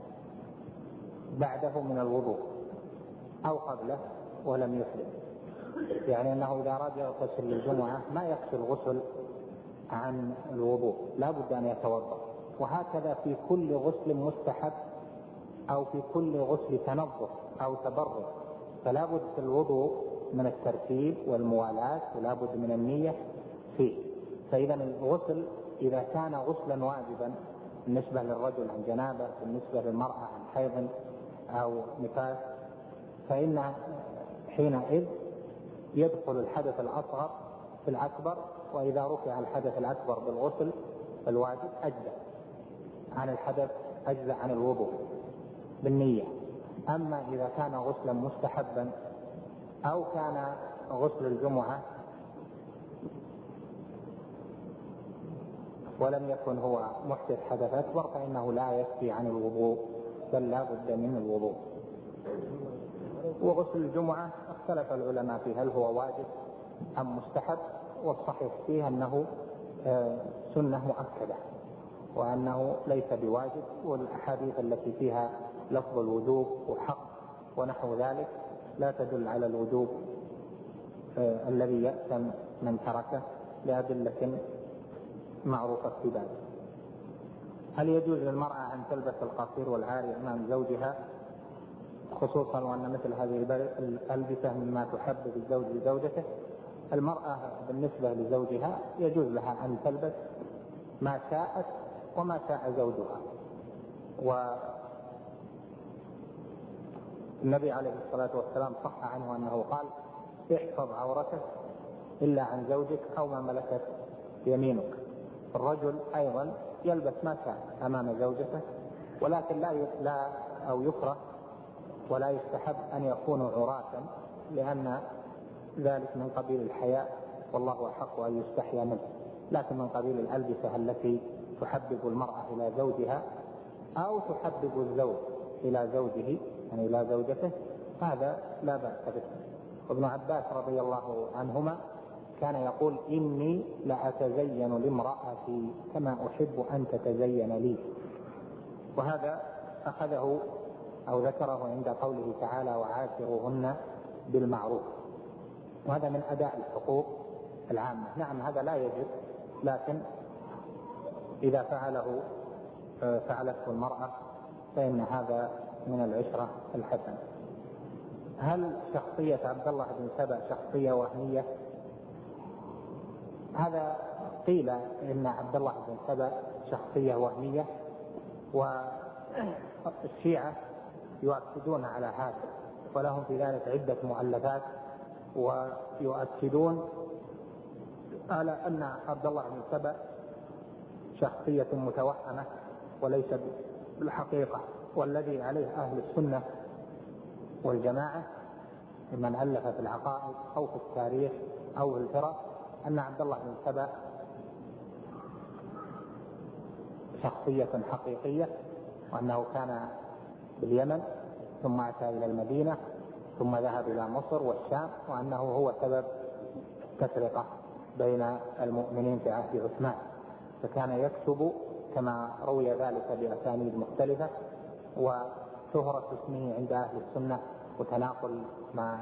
Speaker 1: بعده من الوضوء أو قبله ولم يحدث، يعني أنه إذا أراد يغتسل للجمعة ما يكفي الغسل عن الوضوء، لا بد أن يتوضأ. وهكذا في كل غسل مستحب أو في كل غسل تنظف أو تبرد، فلا بد في الوضوء من الترتيب والموالاة ولا بد من النية فيه. فإذا الغسل إذا كان غسلا واجبا بالنسبة للرجل عن جنابة، بالنسبة للمرأة عن حيض أو نفاس، فإن حينئذ يدخل الحدث الأصغر في الأكبر، وإذا رفع الحدث الأكبر بالغسل الواجب أجزأ عن الحدث، أجزأ عن الوضوء بالنية. أما إذا كان غسلا مستحبا أو كان غسل الجمعة ولم يكن هو محدث حدث أكبر فإنه لا يكفي عن الوضوء، بل لا بد من الوضوء. وغسل الجمعة اختلف العلماء فيه هل هو واجب أم مستحب، والصحيح فيه أنه سنة مؤكدة وأنه ليس بواجب، والأحاديث التي فيها لفظ الوجوب وحق ونحو ذلك لا تدل على الوجوب الذي يأثم من تركه لأدلة معروفة في ذلك. هل يجوز للمرأة أن تلبس القصير والعاري أمام زوجها، خصوصا وأن مثل هذه الألبسة مما تحبب الزوج لزوجته؟ المرأة بالنسبة لزوجها يجوز لها أن تلبس ما شاءت وما شاء زوجها، والنبي عليه الصلاة والسلام صح عنه أنه قال: احفظ عورتك إلا عن زوجك أو ما ملكت يمينك. الرجل أيضا يلبس ما شاء أمام زوجته، ولكن لا لا أو يكره ولا يستحب أن يكونوا عراة، لأن ذلك من قبيل الحياء والله أحق أن يستحيا منه، لكن من قبيل الألبسة التي تحبب المرأة إلى زوجها أو تحبب الزوج إلى زوجه يعني إلى زوجته هذا لا بأس به. وابن عباس رضي الله عنهما كان يقول: إني لأتزين لامرأتي كما أحب أن تتزين لي. وهذا أخذه أو ذكره عند قوله تعالى: وعاشروهن بالمعروف، وهذا من أداء الحقوق العامة. نعم هذا لا يجب، لكن إذا فعله فعلته المرأة فإن هذا من العشرة الحسنة. هل شخصية عبد الله بن سبأ شخصية وهمية؟ هذا قيل إن عبد الله بن سبأ شخصية وهمية، والشيعة يؤكدون على هذا، ولهم في ذلك عدة مؤلفات، ويؤكدون على أن عبد الله بن سبأ شخصية متوهمة وليس بالحقيقة. والذي عليه أهل السنة والجماعة ممن ألف في العقائد أو في التاريخ أو في الفرق أن عبد الله بن سبأ شخصية حقيقية، وأنه كان باليمن ثم أتى إلى المدينة ثم ذهب إلى مصر والشام، وأنه هو سبب تفرقة بين المؤمنين في عهد عثمان، فكان يكتب كما روي ذلك بأسانيد مختلفة، وشهرة اسمه عند أهل السنة وتناقل ما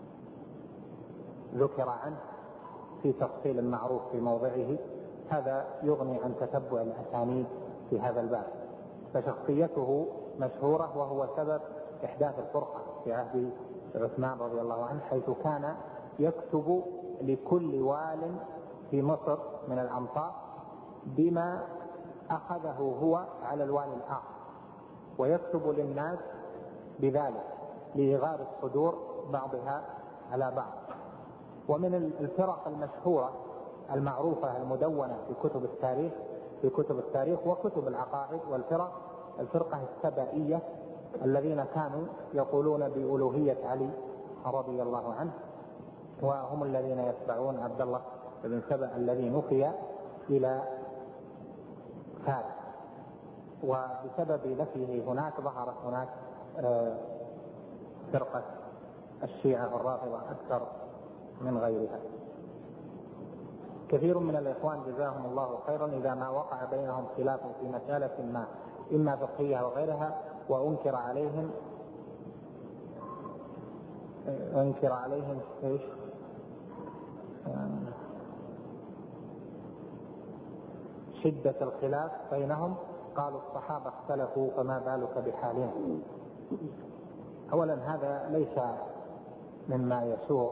Speaker 1: ذكر عنه في تفصيل معروف في موضعه، هذا يغني عن تتبع الأسانيد في هذا الباب. فشخصيته مشهورة، وهو سبب إحداث الفرقة في عهد عثمان رضي الله عنه، حيث كان يكتب لكل وال في مصر من الأمصار بما أخذه هو على الوالي الآخر، ويكتب للناس بذلك لإغار الصدور بعضها على بعض. ومن الفرق المشهورة المعروفة المدونة في كتب التاريخ في كتب التاريخ وكتب العقائد والفرق الفرقة السبائية، الذين كانوا يقولون بألوهية علي رضي الله عنه، وهم الذين يتبعون عبد الله بن سبأ الذي نفي إلى فارس. وبسبب نفيه هناك ظهرت هناك فرقة الشيعة الرافضة أكثر من غيرها. كثير من الإخوان جزاهم الله خيرا إذا ما وقع بينهم خلاف في مسألة ما إما فقهية وغيرها وأنكر عليهم أنكر عليهم إيش شدة الخلاف بينهم قالوا الصحابة اختلفوا فما بالك بحالهم. أولا هذا ليس مما يسوء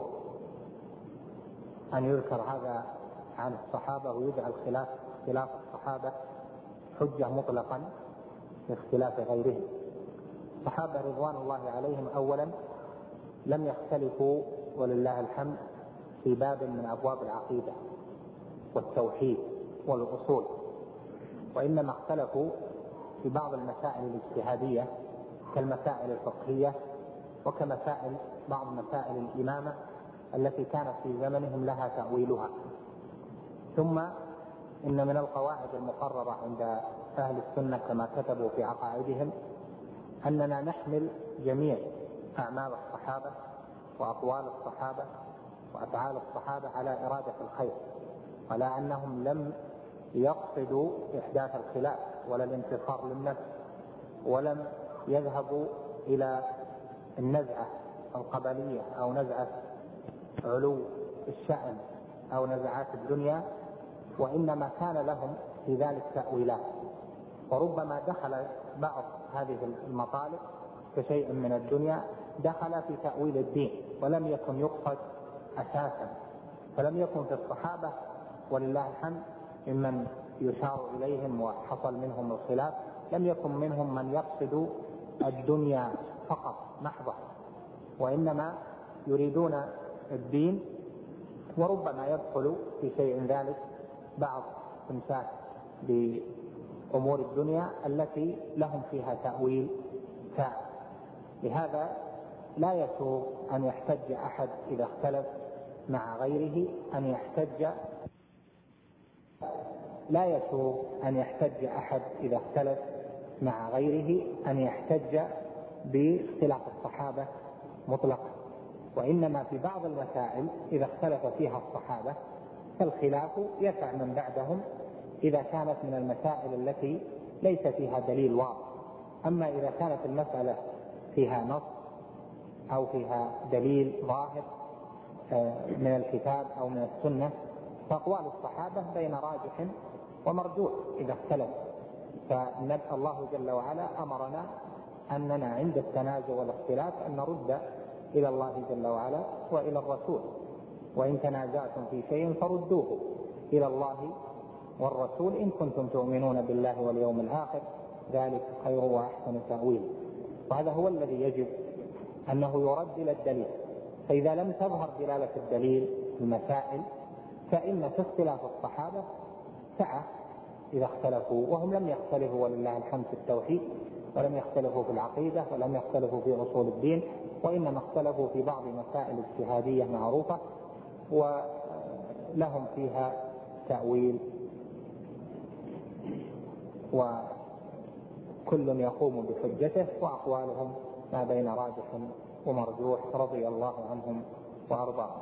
Speaker 1: أن يذكر هذا عن الصحابة ويجعل خلاف خلاف الصحابة حجة مطلقا لاختلاف غيرهم. الصحابة رضوان الله عليهم أولا لم يختلفوا ولله الحمد في باب من أبواب العقيدة والتوحيد والأصول، وإنما اختلفوا في بعض المسائل الاجتهادية كالمسائل الفقهية وكمسائل بعض مسائل الإمامة التي كانت في زمنهم لها تأويلها. ثم إن من القواعد المقررة عند أهل السنة كما كتبوا في عقائدهم أننا نحمل جميع أعمال الصحابة وأقوال الصحابة وأفعال الصحابة على إرادة الخير، ولا أنهم لم يقصدوا إحداث الخلاف ولا الانتصار للنفس، ولم يذهبوا إلى النزعة القبلية أو نزعة علو الشأن أو نزعات الدنيا، وإنما كان لهم في ذلك تأويلات. وربما دخل بعض هذه المطالب كشيء من الدنيا دخل في تأويل الدين ولم يكن يقصد أساسا. فلم يكن في الصحابة ولله الحمد ممن يشار إليهم وحصل منهم الخلاف، لم يكن منهم من يقصد الدنيا فقط محضة، وإنما يريدون الدين. وربما يدخل في شيء ذلك بعض امساك بأمور الدنيا التي لهم فيها تأويل ثابت. لهذا لا يسوغ أن يحتج أحد إذا اختلف مع غيره أن يحتج لا يسوغ أن يحتج أحد إذا اختلف مع غيره أن يحتج باختلاف الصحابة مطلقا، وإنما في بعض المسائل إذا اختلف فيها الصحابة فالخلاف يسع من بعدهم إذا كانت من المسائل التي ليس فيها دليل واضح. أما إذا كانت المسألة فيها نص أو فيها دليل ظاهر من الكتاب أو من السنة فأقوال الصحابة بين راجح ومرجوح إذا اختلف. فنبأ الله جل وعلا أمرنا أننا عند التنازع والاختلاف أن نرد إلى الله جل وعلا وإلى الرسول، وإن تنازعتم في شيء فردوه إلى الله والرسول إن كنتم تؤمنون بالله واليوم الآخر ذلك خير وأحسن تأويلا. وهذا هو الذي يجب أنه يرد إلى الدليل. فإذا لم تظهر دلالة الدليل في المسائل فإن في اختلاف الصحابة سعة إذا اختلفوا، وهم لم يختلفوا ولله الحمد في التوحيد، ولم يختلفوا في العقيدة، ولم يختلفوا في أصول الدين، وإنما اختلفوا في بعض مسائل اجتهادية معروفة ولهم فيها تأويل، وكل يقوم بحجته وأقوالهم ما بين راجح ومرجوح رضي الله عنهم وأرضاهم.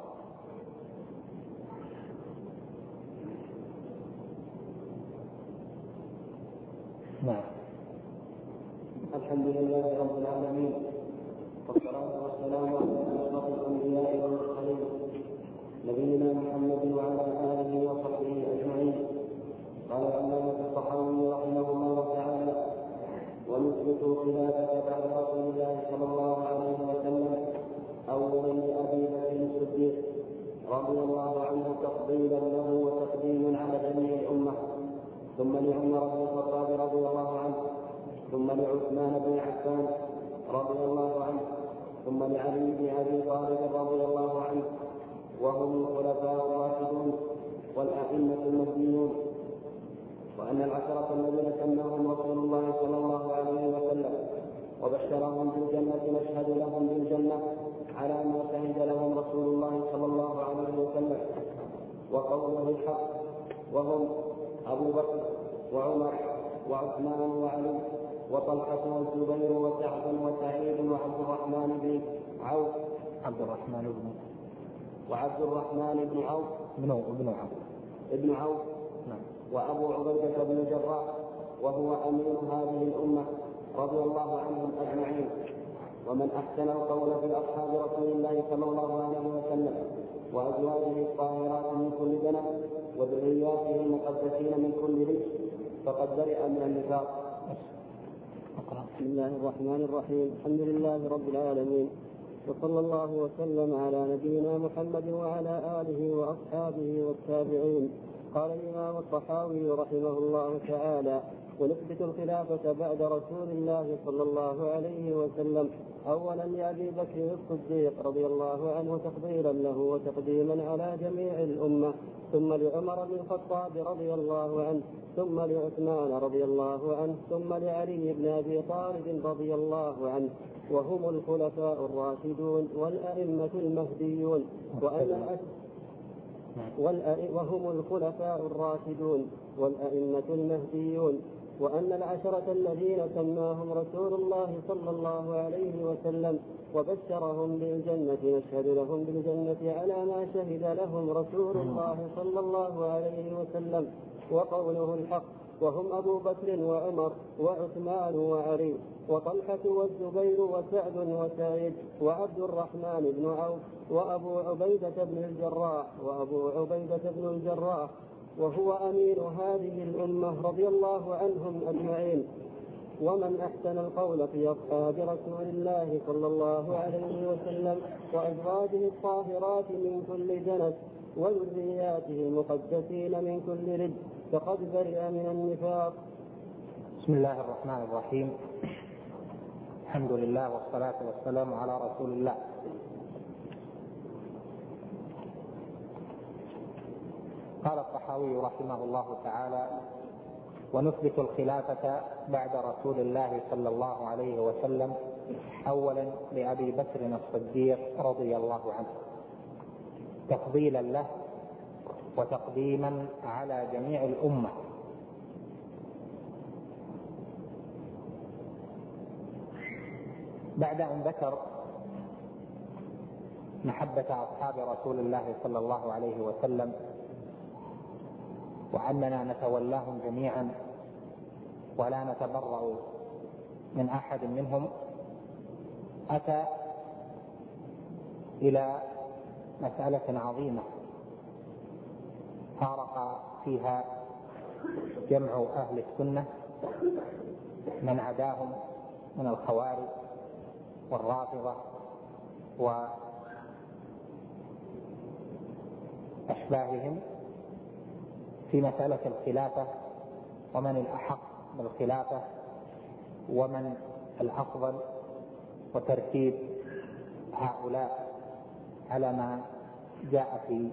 Speaker 1: نعم.
Speaker 2: الحمد لله رب العالمين، والصلاة والسلام على أشرف الأنبياء والمرسلين نبينا محمد وعلى آله وصحبه أجمعين. قال العلامة الطحاوي رحمه الله تعالى: ونثبت خلافة بعد رسول الله صلى الله عليه وسلم أولا لأبي بكر الصديق رضي الله عنه تفضيلا له وتقديما على جميع الأمة، ثم لعمر بن الخطاب رضي الله عنه، ثم لعثمان بن عفان رضي الله عنه، ثم لعلي بن أبي طالب رضي الله عنه، وهم الخلفاء الراشدون والأئمة المهديون. وأن العشرة الذين سماهم رسول الله صلى الله عليه وسلم وبشرهم بالجنة نشهد لهم بالجنة على ما شهد لهم رسول الله صلى الله عليه وسلم وقوله الحق، وهم أبو بكر وعمر وعثمان وعلي وطلحة والزبير وسعد وسعيد وعبد الرحمن بن عوف
Speaker 1: عبد الرحمن بن
Speaker 2: وعبد الرحمن بن عوف
Speaker 1: بن عوف
Speaker 2: ابن عوف
Speaker 1: نعم.
Speaker 2: وأبو عبيدة بن الجراح وهو أمير هذه الأمة رضي الله عنهم أجمعين. ومن أحسن القول في أصحاب رسول الله صلى الله عليه وسلم وأزواجه الطاهرات من كل دنس وذرياته المقدسين من كل رجس فقد برئ من النفاق.
Speaker 3: بسم الله الرحمن الرحيم. الحمد لله رب العالمين، وصلى الله وسلم على نبينا محمد وعلى آله وأصحابه والتابعين. قال الإمام الطحاوي رحمه الله تعالى: ونثبت الخلافة بعد رسول الله صلى الله عليه وسلم أولا لأبي بكر الصديق رضي الله عنه تفضيلا له وتقديما على جميع الأمة، ثم لعمر بن الخطاب رضي الله عنه، ثم لعثمان رضي الله عنه، ثم لعلي بن أبي طالب رضي الله عنه، وهم الخلفاء الراشدون والأئمة المهديون. وأن وهم الخلفاء الراشدون والأئمة المهديون. وأن العشرة الذين سماهم رسول الله صلى الله عليه وسلم وبشرهم بالجنة نشهد لهم بالجنة على ما شهد لهم رسول الله صلى الله عليه وسلم وقوله الحق، وهم أبو بكر وعمر وعثمان وعلي وطلحة والزبير وسعد وسعيد وعبد الرحمن بن عوف وأبو عبيدة بن الجراح وأبو عبيدة بن الجراح وهو أمير هذه الأمة رضي الله عنهم أجمعين. ومن أحسن القول في أصحاب رسول الله صلى الله عليه وسلم وأزواجه الطاهرات من كل دنس وذرياته المقدسين من كل رجس فقد برئ من النفاق.
Speaker 1: بسم الله الرحمن الرحيم. الحمد لله والصلاة والسلام على رسول الله. قال الطحاوي رحمه الله تعالى: ونثبت الخلافة بعد رسول الله صلى الله عليه وسلم أولا لأبي بكر الصديق رضي الله عنه تفضيلا له وتقديما على جميع الأمة، بعد أن ذكر محبة أصحاب رسول الله صلى الله عليه وسلم وأننا نتولاهم جميعا ولا نتبرأ من أحد منهم، أتى إلى مسألة عظيمة فارق فيها جمع أهل السنة من عداهم من الخوارج والرافضة وأشباههم في مسألة الخلافة، ومن الأحق بالخلافة ومن الأفضل، وترتيب هؤلاء على ما جاء في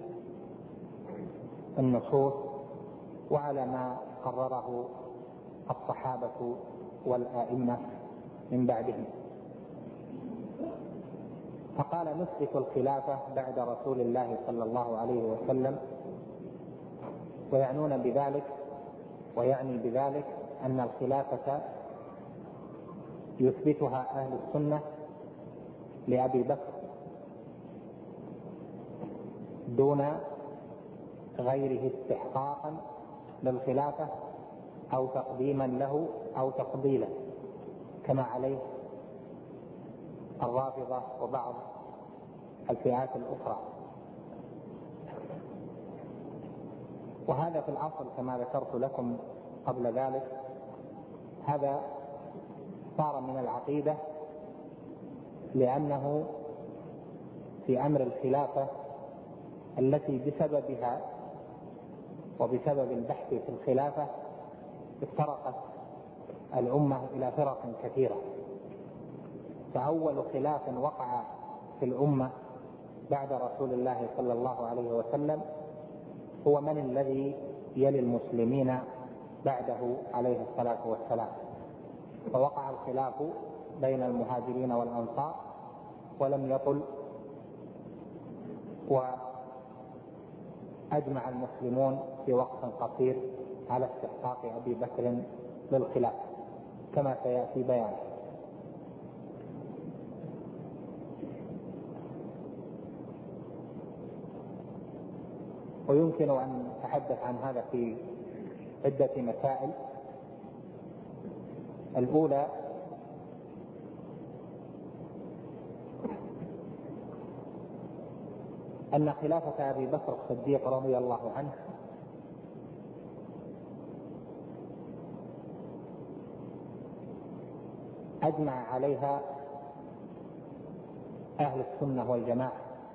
Speaker 1: النصوص وعلى ما قرره الصحابة والآئمة من بعدهم. فقال: نثبت الخلافة بعد رسول الله صلى الله عليه وسلم، ويعنون بذلك ويعني بذلك أن الخلافة يثبتها أهل السنة لأبي بكر دون غيره استحقاقا للخلافة أو تقديما له أو تفضيلا كما عليه الرافضة وبعض الفئات الأخرى. وهذا في الأصل كما ذكرت لكم قبل ذلك، هذا صار من العقيدة، لأنه في أمر الخلافة التي بسببها وبسبب البحث في الخلافة افترقت الأمة إلى فرق كثيرة. فأول خلاف وقع في الأمة بعد رسول الله صلى الله عليه وسلم هو من الذي يلي المسلمين بعده عليه الصلاة والسلام، فوقع الخلاف بين المهاجرين والأنصار ولم يطل، وأجمع المسلمون في وقت قصير على استحقاق أبي بكر للخلاف كما سيأتي بيانه. ويمكن أن أتحدث عن هذا في عدة مسائل. الأولى: أن خلافة أبي بكر الصديق رضي الله عنه أجمع عليها أهل السنة والجماعة،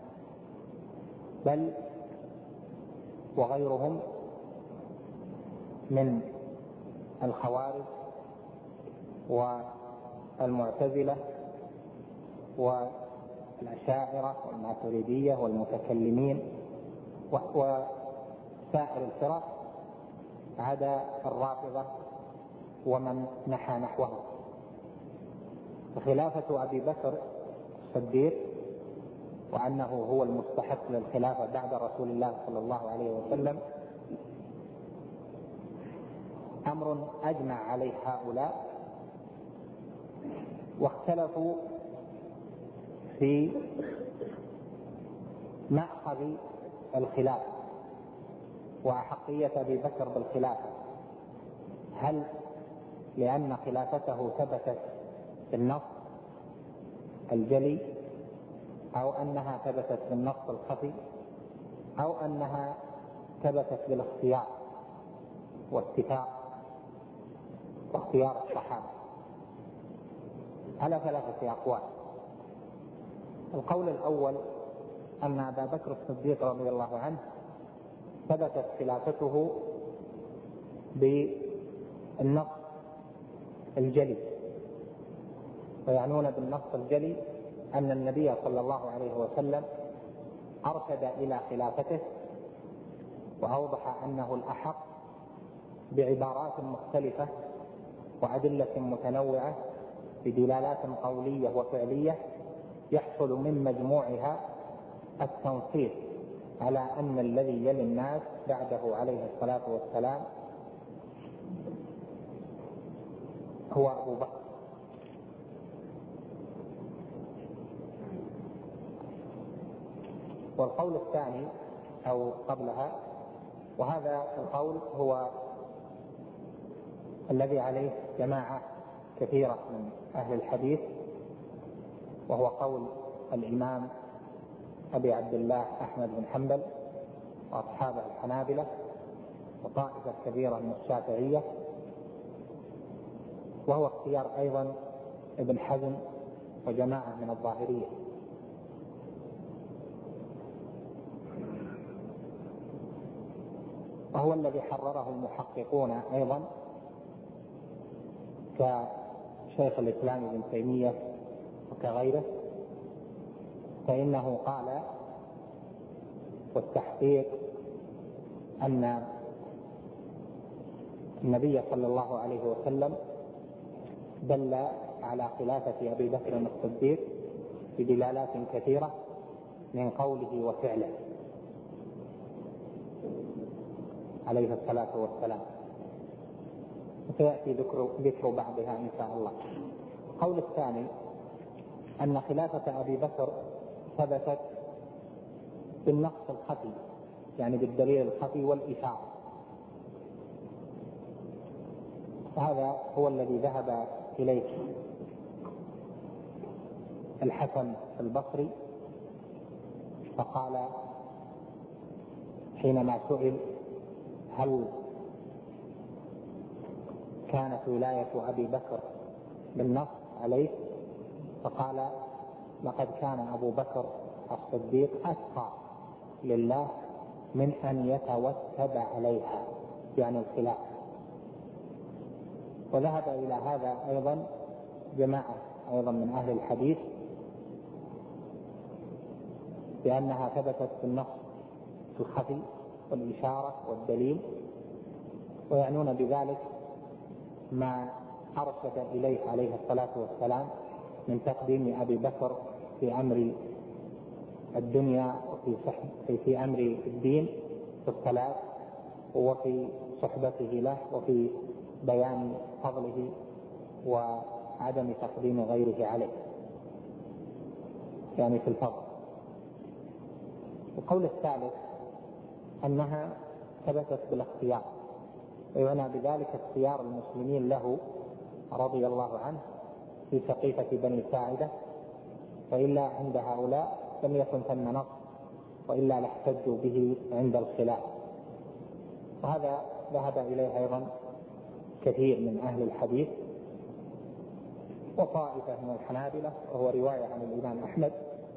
Speaker 1: بل وغيرهم من الخوارج والمعتزلة والأشاعرة والماتريدية والمتكلمين وسائر الفرق عدا الرافضة ومن نحى نحوه. خلافة أبي بكر الصديق وأنه هو المستحق للخلافة بعد رسول الله صلى الله عليه وسلم أمر أجمع عليه هؤلاء، واختلفوا في مأخذ الخلافة وأحقية أبي بكر بالخلافة، هل لأن خلافته ثبتت بالنص الجلي، أو أنها ثبتت بالنص الخفي، أو أنها ثبتت بالاختيار واتفاق واختيار الصحابة؟ على ثلاثة أقوال. القول الأول أن أبا بكر الصديق رضي الله عنه ثبتت خلافته بالنص الجلي، ويعنون بالنص الجلي أن النبي صلى الله عليه وسلم أرشد إلى خلافته وأوضح أنه الأحق بعبارات مختلفة وأدلة متنوعة بدلالات قولية وفعلية يحصل من مجموعها التنصيص على أن الذي يلي الناس بعده عليه الصلاة والسلام هو أبو بكر. والقول الثاني أو قبلها، وهذا القول هو الذي عليه جماعة كثيرة من أهل الحديث، وهو قول الإمام أبي عبد الله أحمد بن حنبل وأصحابه الحنابلة وطائفة كبيرة من الشافعية، وهو اختيار أيضا ابن حزم وجماعة من الظاهرية. وهو الذي حرره المحققون أيضا كشيخ الإسلام ابن تيمية وكغيره، فإنه قال: والتحقيق أن النبي صلى الله عليه وسلم دل على خلافة أبي بكر الصديق بدلالات كثيرة من قوله وفعله عليه الصلاة والسلام، وسيأتي ذكر, ذكر بعضها إن شاء الله. القول الثاني أن خلافة أبي بكر ثبتت بالنص الخفي، يعني بالدليل الخفي والإشارة، هذا هو الذي ذهب إليه الحسن البصري، فقال حينما سئل هل كانت ولاية أبي بكر بالنص عليه، فقال: لقد كان أبو بكر الصديق أتقى لله من أن يتوتب عليها، يعني الخلاف. وذهب إلى هذا أيضا جماعة أيضا من أهل الحديث بأنها ثبتت بالنص الخفي والإشارة والدليل، ويعنون بذلك ما أرشد إليه عليه الصلاة والسلام من تقديم أبي بكر في أمر الدنيا وفي في, في أمر الدين في الصلاة، وفي صحبته له، وفي بيان فضله وعدم تقديم غيره عليه، يعني في الفضل. القول الثالث أنها ثبتت بالاختيار، ويعنى بذلك اختيار المسلمين له رضي الله عنه في سقيفة بني ساعدة، وإلا عند هؤلاء لم يكن ثم نص، وإلا لاحتجوا به عند الخلاف. وهذا ذهب إليه أيضا كثير من أهل الحديث وطائفة من الحنابلة، وهو رواية عن الإمام أحمد.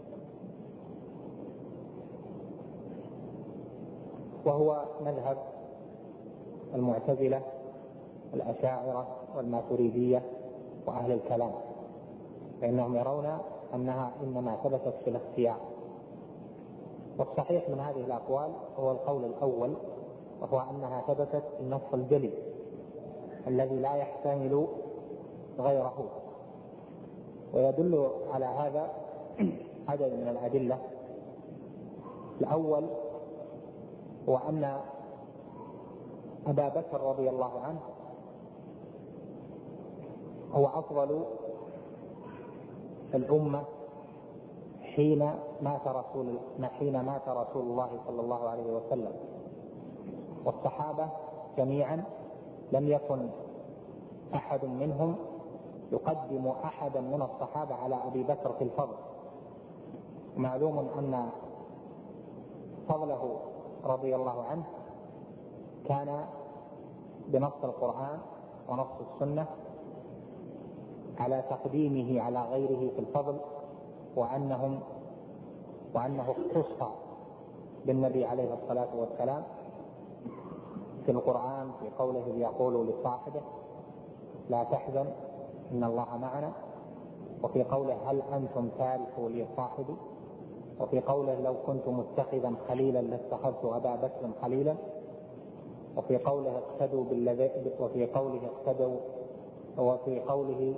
Speaker 1: وهو مذهب المعتزلة الأشاعرة والماتريدية وأهل الكلام، فإنهم يرون أنها إنما ثبتت في الاختيار. والصحيح من هذه الأقوال هو القول الأول، وهو أنها ثبتت النص الجلي الذي لا يحتمل غيره. ويدل على هذا عدد من الأدلة. الأول هو أن أبا بكر رضي الله عنه هو أفضل الأمة حين مات رسول حين مات رسول الله صلى الله عليه وسلم، والصحابة جميعا لم يكن أحد منهم يقدم أحدا من الصحابة على أبي بكر في الفضل. معلوم أن فضله رضي الله عنه كان بنص القرآن ونص السنة على تقديمه على غيره في الفضل، وأنهم وأنه اختص بالنبي عليه الصلاة والسلام في القرآن في قوله يقول لصاحبه لا تحزن إن الله معنا، وفي قوله هل أنتم تاركوا لي صاحبي، وفي قوله لو كنت متخذا خليلا لاتخذت أبا بكر خليلا، وفي قوله اقتدوا بالذي وفي قوله اقتدوا وفي قوله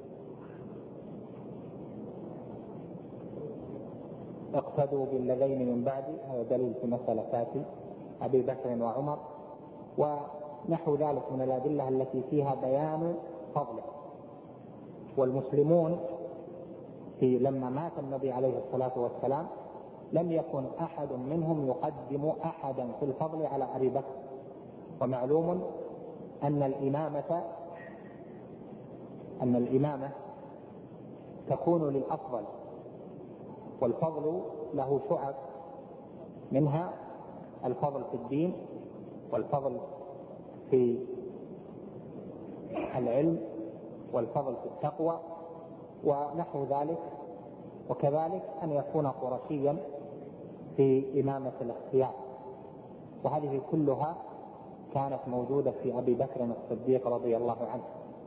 Speaker 1: اقتدوا بالذين من بعدي، هذا دليل في مسألة أبي بكر وعمر، ونحو ذلك من الأدلة التي فيها بيان فضله. والمسلمون في لما مات النبي عليه الصلاة والسلام لم يكن أحد منهم يقدم أحدا في الفضل على أبي بكر، ومعلوم أن الإمامة أن الإمامة تكون للأفضل، والفضل له شعب، منها الفضل في الدين، والفضل في العلم، والفضل في التقوى ونحو ذلك، وكذلك أن يكون قرشيا في إمامة الاختيار، وهذه كلها كانت موجودة في أبي بكر الصديق رضي الله عنه.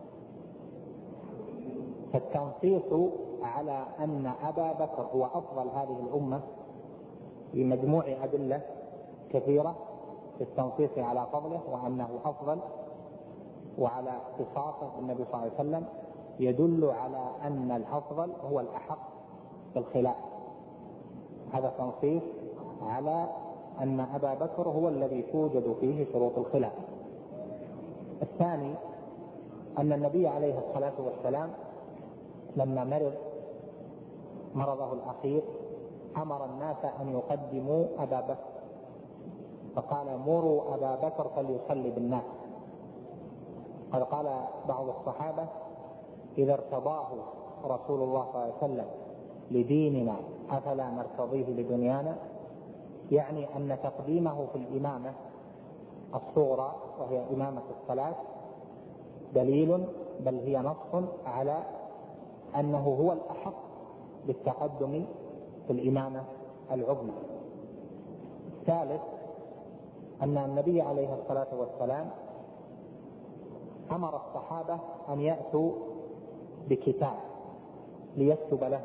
Speaker 1: فالتنصيص على أن أبا بكر هو أفضل هذه الأمة بمجموع أدلة كثيرة في التنصيص على فضله وأنه أفضل وعلى اختصاصه بالنبي صلى الله عليه وسلم يدل على أن الأفضل هو الأحق بالخلاف. هذا تنصيص على أن أبا بكر هو الذي توجد فيه شروط الخلاف. الثاني أن النبي عليه الصلاة والسلام لما مرض مرضه الأخير أمر الناس أن يقدموا أبا بكر، فقال مروا أبا بكر فليصلي بالناس. قد قال بعض الصحابة إذا ارتضاه رسول الله صلى الله عليه وسلم لديننا أفلا نرتضيه لدنيانا، يعني أن تقديمه في الإمامة الصغرى وهي إمامة الصلاة دليل بل هي نص على أنه هو الأحق بالتقدم في الإمامة العظمى. الثالث أن النبي عليه الصلاة والسلام أمر الصحابة أن يأتوا بكتاب ليكتب لهم،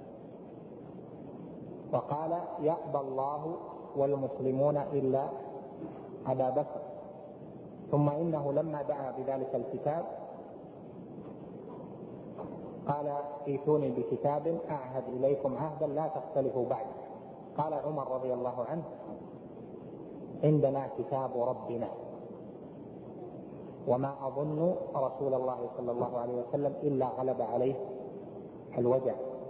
Speaker 1: وقال يأبى الله والمسلمون إلا أبا بكر. ثم إنه لما دعا بذلك الكتاب قال ائتوني بكتاب أعهد إليكم عهدا لا تختلفوا بعد. قال عمر رضي الله عنه عندنا كتاب ربنا وما أظن رسول الله صلى الله عليه وسلم إلا غلب عليه الوجع.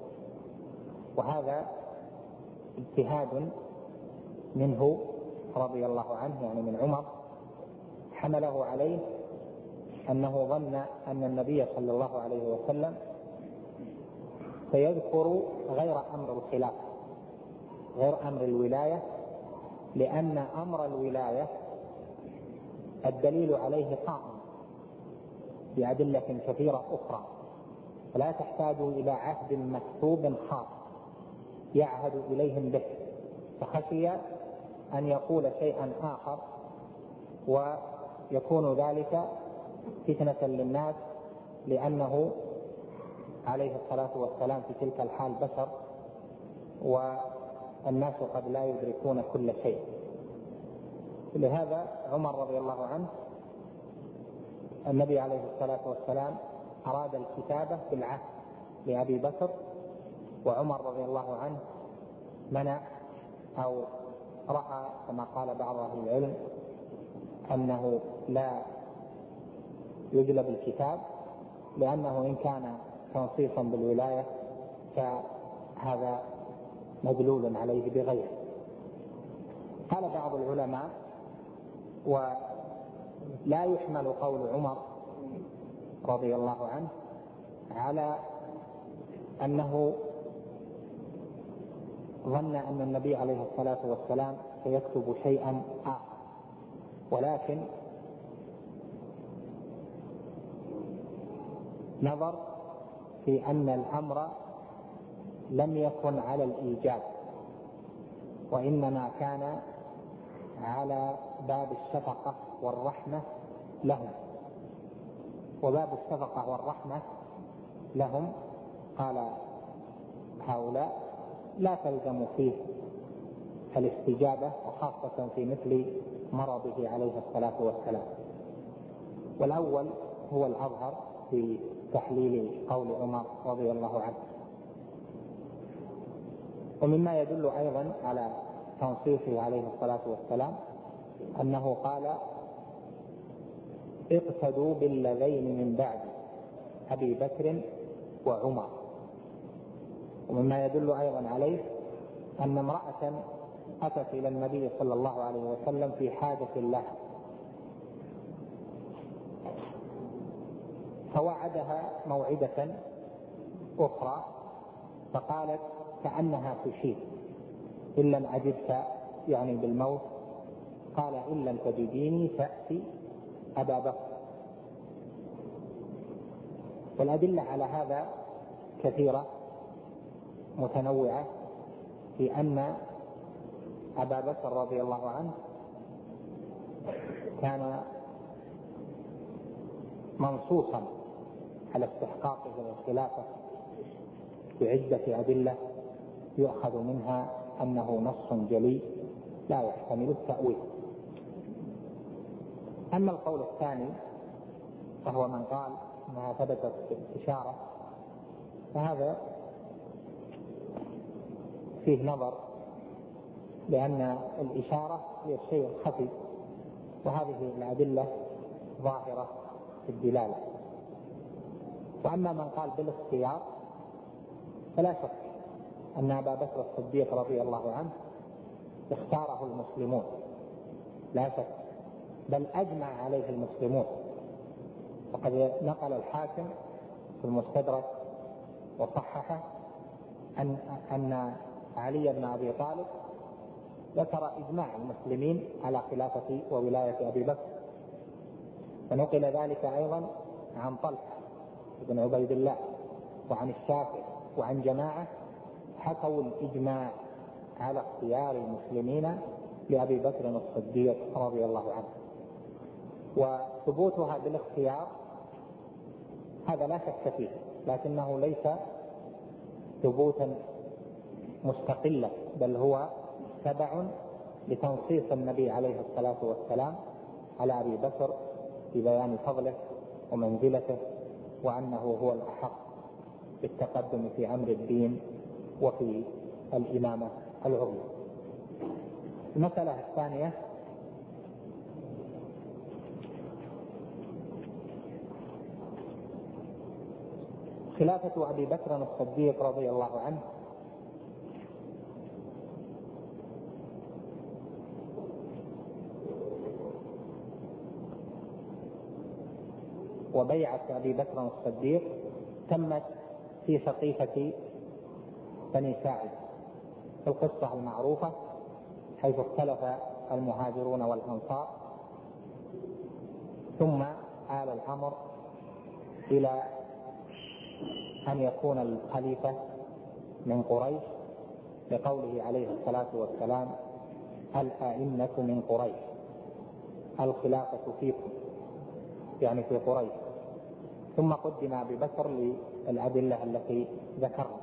Speaker 1: وهذا اجتهاد منه رضي الله عنه يعني من عمر حمله عليه أنه ظن أن النبي صلى الله عليه وسلم سيذكر غير أمر الخلاف غير أمر الولاية، لأن أمر الولاية الدليل عليه قائم بأدلة كثيرة أخرى، فلا تحتاج إلى عهد مكتوب خاص يعهد إليهم به، فخشي أن يقول شيئا آخر ويكون ذلك فتنة للناس، لأنه عليه الصلاة والسلام في تلك الحال بشر والناس قد لا يدركون كل شيء. لهذا عمر رضي الله عنه النبي عليه الصلاة والسلام أراد الكتابة بالعهد لأبي بكر، وعمر رضي الله عنه منع أو رأى كما قال بعض أهل العلم أنه لا يجلب الكتاب لأنه إن كان تنصيصا بالولاية فهذا مدلول عليه بغيره. قال بعض العلماء: ولا يحمل قول عمر رضي الله عنه على أنه ظن أن النبي عليه الصلاة والسلام سيكتب شيئا آخر، ولكن نظر في أن الأمر لم يكن على الإيجاب، وإنما كان على باب الشفقة والرحمة لهم. وباب الشفقة والرحمة لهم قال هؤلاء لا تلزم فيه الاستجابة، وخاصة في مثل مرضه عليه الصلاة والسلام. والأول هو الأظهر في تحليل قول عمر رضي الله عنه. ومما يدل أيضا على تنصيصه عليه الصلاة والسلام أنه قال: اقتدوا بالذين من بعد أبي بكر وعمر. ومما يدل أيضا عليه أن امرأة أتت إلى النبي صلى الله عليه وسلم في حاجة لها، فوعدها موعدة أخرى، فقالت كأنها تشير: إن لم أجدك يعني بالموت. قال: إن لم تجديني فأتي أبا بكر. والأدلة على هذا كثيرة متنوعة، في أن أبا بكر رضي الله عنه كان منصوصا على استحقاقه للخلافة بعدة أدلة يؤخذ منها أنه نص جلي لا يحتمل التأويل. أما القول الثاني وهو من قال أنها ثبتت بالإشارة، فهذا فيه نظر، لأن الإشارة هي الشيء الخفي، وهذه الأدلة ظاهرة في الدلالة. وأما من قال بالاختيار فلا شك أن أبا بكر الصديق رضي الله عنه اختاره المسلمون، لا شك، بل أجمع عليه المسلمون. وقد نقل الحاكم في المستدرك وصححه أن أن علي بن أبي طالب ذكر إجماع المسلمين على خلافة وولاية أبي بكر. ونقل ذلك أيضا عن طلحة بن عبيد الله وعن الشافعي وعن جماعة حكوا الإجماع على اختيار المسلمين لأبي بكر الصديق رضي الله عنه. وثبوتها بالاختيار هذا لا شك فيه، لكنه ليس ثبوتا مستقلا، بل هو تبع لتنصيص النبي عليه الصلاة والسلام على أبي بكر في بيان فضله ومنزلته، وأنه هو الأحق بالتقدم في أمر الدين وفي الإمامة العظمى. المسألة الثانية: خلافة أبي بكر الصديق رضي الله عنه وبيعة أبي بكر الصديق تمت في سقيفة بني ساعد في القصة المعروفة، حيث اختلف المهاجرون والأنصار، ثم آل الأمر إلى أن يكون الخليفة من قريش، لقوله عليه الصلاة والسلام: الأئمة من قريش، الخلافة فيكم، يعني في قريش. ثم قدم أبي بكر للأدلة التي ذكرنا.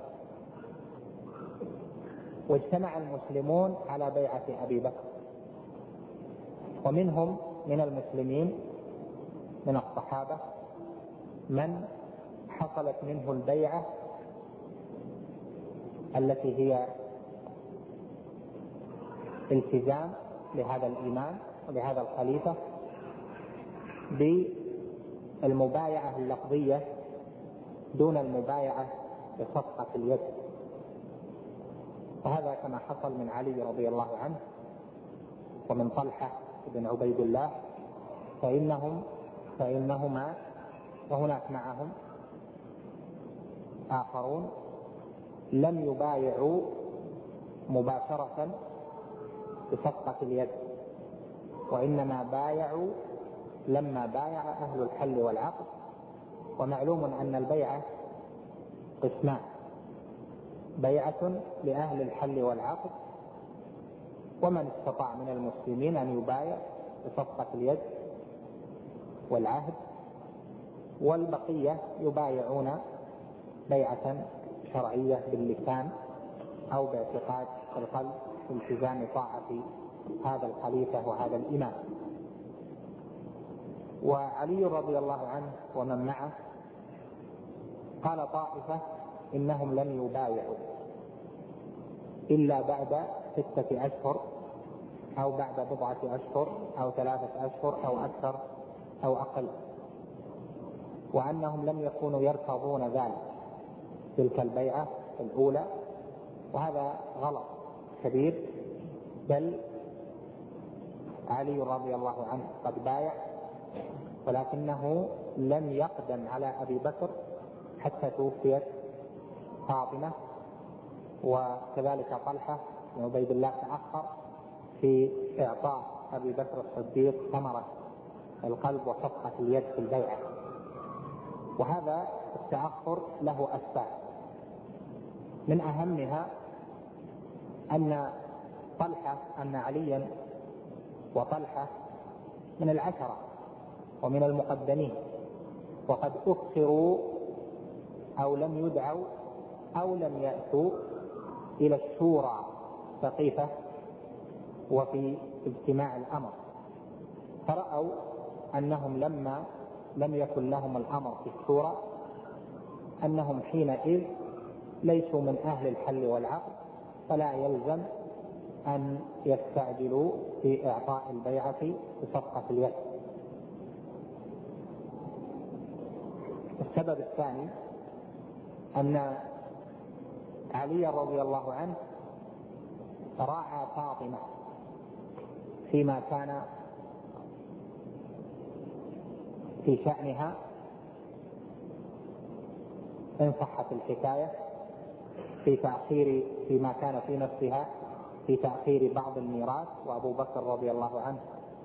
Speaker 1: واجتمع المسلمون على بيعة أبي بكر، ومنهم من المسلمين من الصحابة من حصلت منه البيعة التي هي التزام لهذا الإمام ولهذا الخليفة بالمبايعة اللفظية دون المبايعة بصفقة اليد. وهذا كما حصل من علي رضي الله عنه ومن طلحة بن عبيد الله، فإنهم فإنهما وهناك معهم آخرون لم يبايعوا مباشرة بصفقة اليد، وإنما بايعوا لما بايع أهل الحل والعقد. ومعلوم أن البيعة قسمان: بيعة لأهل الحل والعقد، ومن استطاع من المسلمين أن يبايع بصفقة اليد والعهد، والبقية يبايعون بيعة شرعية باللسان أو باعتقاد القلب بالتزام طاعة هذا الخليفة وهذا الإمام. وعلي رضي الله عنه ومن معه قال طائفة إنهم لم يبايعوا إلا بعد ستة أشهر أو بعد بضعة أشهر أو ثلاثة أشهر أو أكثر أو أقل، وأنهم لم يكونوا يرتضون ذلك تلك البيعة الأولى. وهذا غلط كبير، بل علي رضي الله عنه قد بايع، ولكنه لم يقدم على أبي بكر حتى توفيت فاطمة، وكذلك طلحة بن عبيد الله تأخر في إعطاء أبي بكر الصديق ثمرة القلب وصفقة اليد في البيعة. وهذا التأخر له أسباب، من أهمها أن طلحة أن عليا وطلحة من العشرة ومن المقدمين، وقد أخروا أو لم يدعوا أو لم يأتوا إلى الشورى سقيفة وفي اجتماع الأمر، فرأوا أنهم لما لم يكن لهم الأمر في الشورى أنهم حينئذ ليسوا من أهل الحل والعقد، فلا يلزم أن يستعجلوا في إعطاء البيعة بصفقة اليد. السبب الثاني أن علي رضي الله عنه راعى فاطمة فيما كان في شأنها إن صحت الحكاية في تأخير فيما كان في نفسها في تأخير بعض الميراث. وأبو بكر رضي الله عنه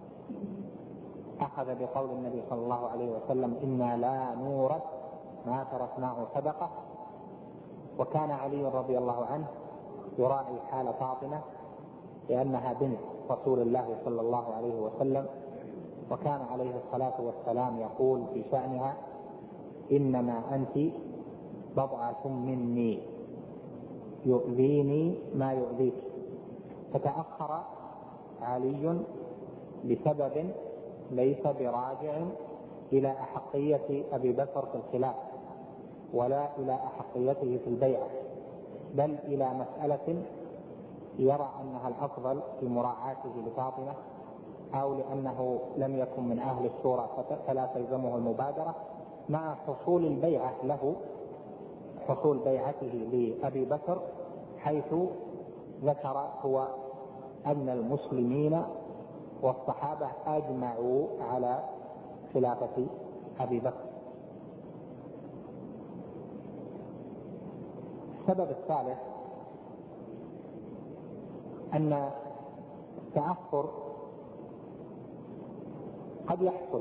Speaker 1: أخذ بقول النبي صلى الله عليه وسلم: إنا لا نورث ما تركناه صدقة. وكان علي رضي الله عنه يراعي حال فاطمة لأنها بنت رسول الله صلى الله عليه وسلم، وكان عليه الصلاة والسلام يقول في شأنها: إنما أنت بضعة مني يؤذيني ما يؤذيك. فتأخر علي بسبب ليس براجع إلى أحقية أبي بكر في الخلاف ولا إلى أحقيته في البيعة، بل إلى مسألة يرى أنها الأفضل في مراعاته لفاطمة، أو لأنه لم يكن من أهل الشورى فلا تلزمه المبادرة، مع حصول البيعة له حصول بيعته لأبي بكر، حيث ذكر هو أن المسلمين والصحابة أجمعوا على خلافة أبي بكر. السبب الثالث أن التأخر قد يحصل،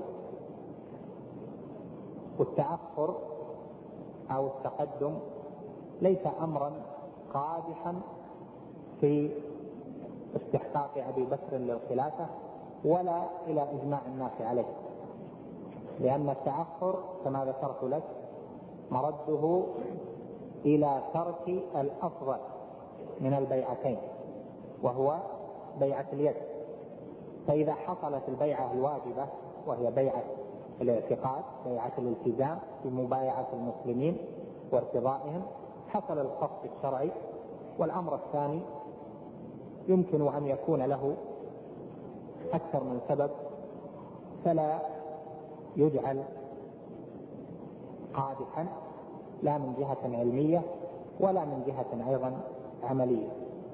Speaker 1: والتأخر أو التقدم ليس أمرا قادحا في استحقاق أبي بكر للخلافة ولا إلى إجماع الناس عليه، لأن التأخر كما ذكرت لك مرده إلى ترك الأفضل من البيعتين وهو بيعة اليد. فإذا حصلت البيعة الواجبة وهي بيعة الاعتقاد، بيعة الالتزام بمبايعة المسلمين وارتضائهم، حصل القصد الشرعي. والأمر الثاني يمكن أن يكون له أكثر من سبب، فلا يجعل قادحا، لا من جهة علمية ولا من جهة أيضا عملية.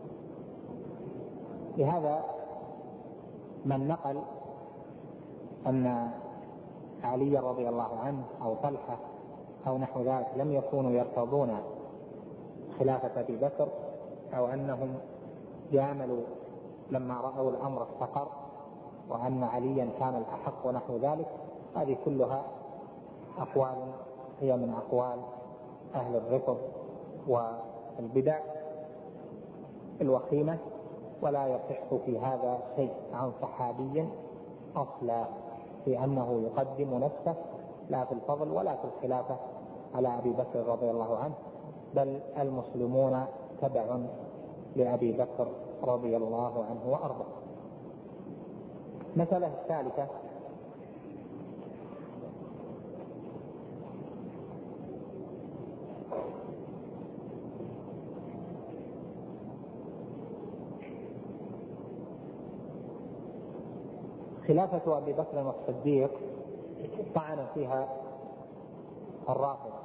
Speaker 1: لهذا من نقل أن علي رضي الله عنه أو طلحة أو نحو ذلك لم يكونوا يرتضون خلافة أبي بكر، أو أنهم جاملوا لما رأوا الأمر استقر وأن عليا كان الأحق ونحو ذلك، هذه كلها أقوال هي من أقوال أهل الرفض والبدع الوخيمة، ولا يصح في هذا شيء عن صحابي أصلا في أنه يقدم نفسه لا في الفضل ولا في الخلافة على أبي بكر رضي الله عنه، بل المسلمون تبع لأبي بكر رضي الله عنه وأرضاه. المسألة الثالثة خلافة أبي بكر الصديق طعن فيها الرافضة،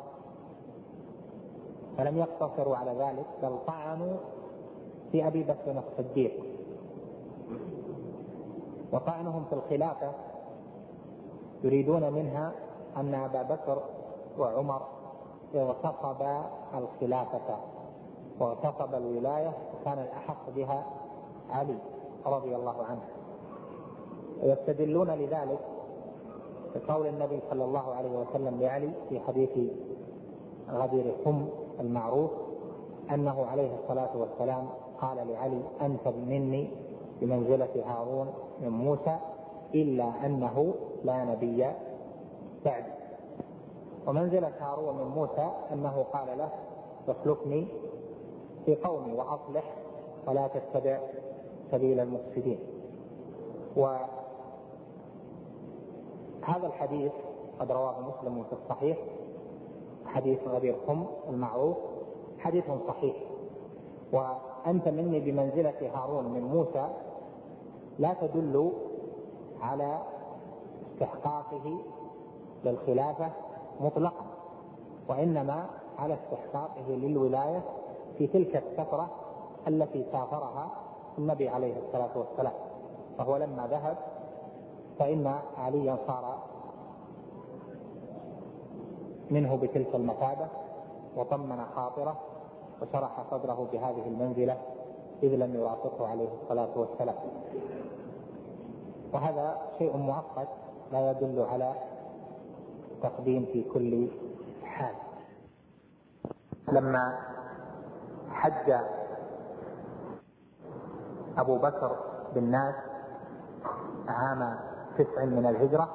Speaker 1: فلم يقتصروا على ذلك بل طعنوا في أبي بكر الصديق. وطعنهم في الخلافة يريدون منها أن أبا بكر وعمر اغتصبا الخلافة واغتصب الولاية، وكان الأحق بها علي رضي الله عنه. ويستدلون لذلك بقول النبي صلى الله عليه وسلم لعلي في حديث غدير خم المعروف أنه عليه الصلاة والسلام قال لعلي: أنت مني بمنزلة هارون من موسى إلا أنه لا نبي بعد. ومنزلة هارون من موسى أنه قال له: اسلكني في قومي وأصلح ولا تتبع سبيل المفسدين. وهذا الحديث قد رواه مسلم في الصحيح، حديث غدير خم المعروف حديث صحيح. وأنت مني بمنزلة هارون من موسى لا تدل على استحقاقه للخلافة مطلقا، وإنما على استحقاقه للولاية في تلك الفترة التي سافرها النبي عليه الصلاة والسلام. فهو لما ذهب فإن عليا صار منه بتلك المثابة وطمن خاطره وشرح صدره بهذه المنزلة إذ لم يوافقه عليه الصلاة والسلام. وهذا شيء مؤقت لا يدل على تقديم في كل حال. لما حج أبو بكر بالناس عام تسع من الهجرة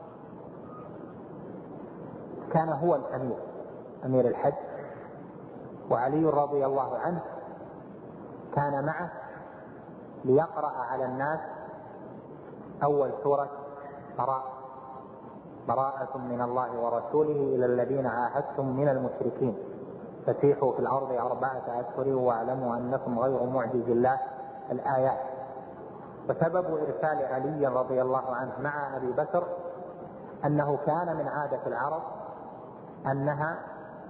Speaker 1: كان هو الأمير أمير الحج، وعلي رضي الله عنه كان معه ليقرأ على الناس أول سورة براءة براءة من الله ورسوله إلى الذين عاهدتم من المشركين فسيحوا في الأرض أربعة أشهر واعلموا أنكم غير معجز الله الآيات. وسبب إرسال علي رضي الله عنه مع أبي بكر أنه كان من عادة العرب أنها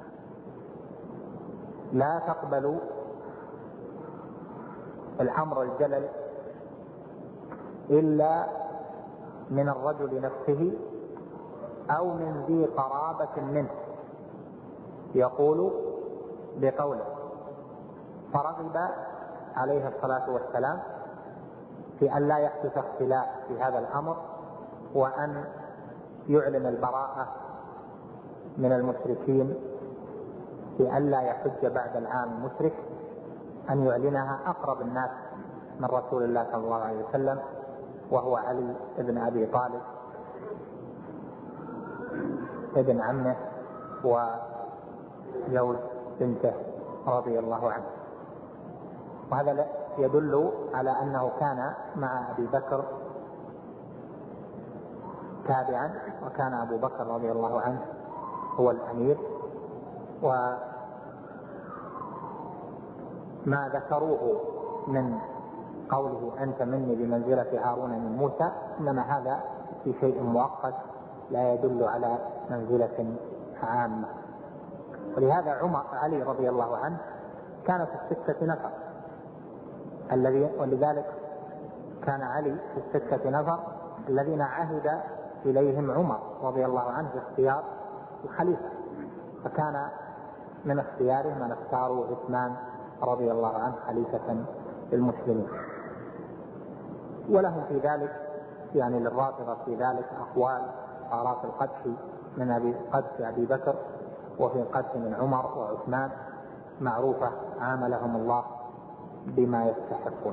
Speaker 1: لا تقبل الأمر الجلل إلا من الرجل نفسه أو من ذي قرابة منه يقول بقوله. فرغب عليه الصلاة والسلام في أن لا يحدث اختلاف في هذا الأمر، وأن يعلن البراءة من المشركين في أن لا يحج بعد العام مشرك، أن يعلنها أقرب الناس من رسول الله صلى الله عليه وسلم وهو علي بن أبي طالب ابن عمه وزوج بنته رضي الله عنه. وهذا يدل على أنه كان مع أبي بكر تابعا، وكان أبو بكر رضي الله عنه هو الأمير. وما ذكروه من قوله أنت مني بمنزلة هارون من موسى إنما هذا في شيء مؤقت لا يدل على منزلة عامة. ولهذا عمر علي رضي الله عنه كان في الستة نفر الذي ولذلك كان علي في الستة نفر الذين عهد إليهم عمر رضي الله عنه باختيار الخليفة، فكان من اختياره من اختاروا عثمان رضي الله عنه خليفة للمسلمين. ولهم في ذلك يعني للرافضة في ذلك أقوال، آراء في القدح من أبي قدح أبي بكر وفي القدح من عمر وعثمان معروفة، عاملهم الله بما يستحقون.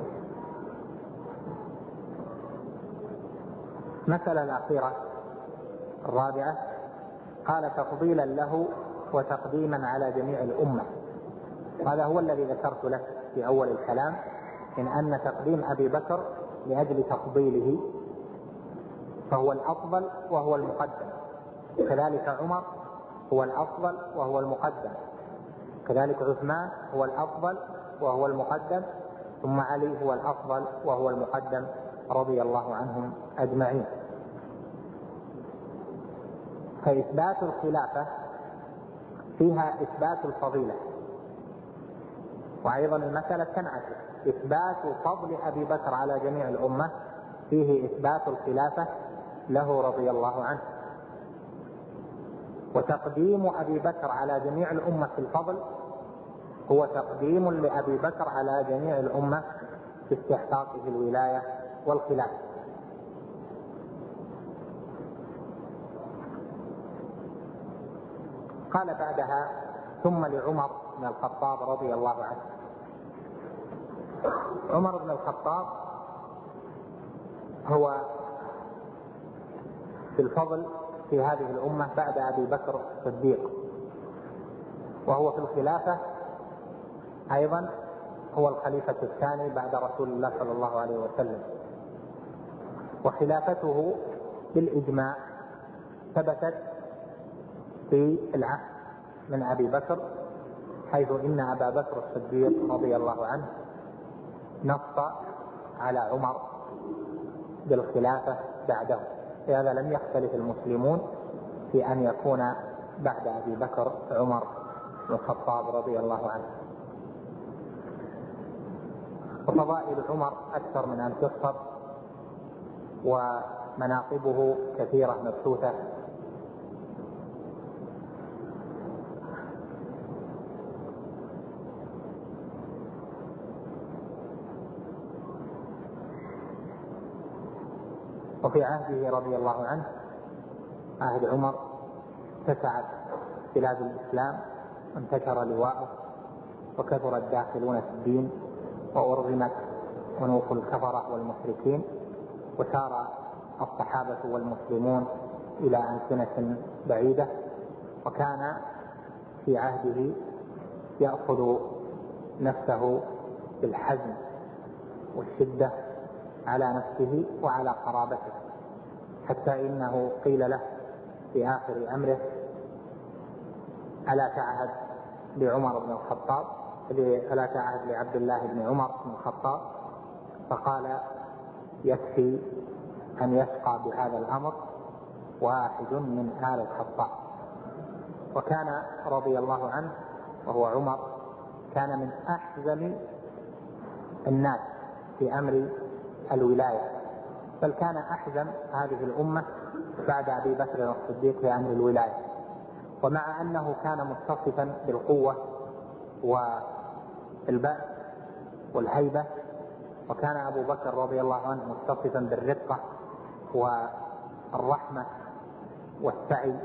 Speaker 1: المسألة الأخيرة الرابعة قال تفضيلا له وتقديما على جميع الأمة. هذا هو الذي ذكرت لك في أول الكلام، إن أن تقديم أبي بكر لأجل تفضيله فهو الأفضل وهو المقدم، كذلك عمر هو الأفضل وهو المقدم، كذلك عثمان هو الأفضل وهو المقدم، ثم علي هو الأفضل وهو المقدم رضي الله عنهم أجمعين. فإثبات الخلافة فيها إثبات الفضيلة، وأيضا المسألة تنعكس، إثبات فضل أبي بكر على جميع الأمة فيه إثبات الخلافة له رضي الله عنه، وتقديم أبي بكر على جميع الأمة في الفضل هو تقديم لأبي بكر على جميع الأمة في استحقاقه الولاية والخلافة. قال بعدها ثم لعمر بن الخطاب رضي الله عنه. عمر بن الخطاب هو في الفضل في هذه الأمة بعد أبي بكر الصديق، وهو في الخلافة أيضا هو الخليفة الثاني بعد رسول الله صلى الله عليه وسلم، وخلافته بالإجماع ثبتت في العهد من أبي بكر، حيث إن أبا بكر الصديق رضي الله عنه نص على عمر بالخلافة بعده، لهذا لم يختلف المسلمون في أن يكون بعد أبي بكر عمر بن الخطاب رضي الله عنه. وفضائل عمر أكثر من أن تحصر، ومناقبه كثيرة مبثوثة. وفي عهده رضي الله عنه عهد عمر اتسعت بلاد الإسلام وانتشر لواءه وكثر الداخلون في الدين وأرغمت أنوف الكفرة والمشركين، وسار الصحابة والمسلمون إلى أمكنة بعيدة، وكان في عهده يأخذ نفسه بالحزم والشدة على نفسه وعلى قرابته، حتى إنه قيل له في آخر أمره ألا تعهد لعمر بن الخطاب ألا تعهد لعبد الله بن عمر بن الخطاب، فقال يكفي أن يشقى بهذا الأمر واحد من آل الخطاب. وكان رضي الله عنه وهو عمر كان من أحزم الناس في أمر الولاية، بل كان أحزم هذه الأمة بعد أبي بكر الصديق في أمر الولاية، ومع أنه كان متصفا بالقوة والبأس والهيبة، وكان أبو بكر رضي الله عنه متصفا بالرقة والرحمة والسعي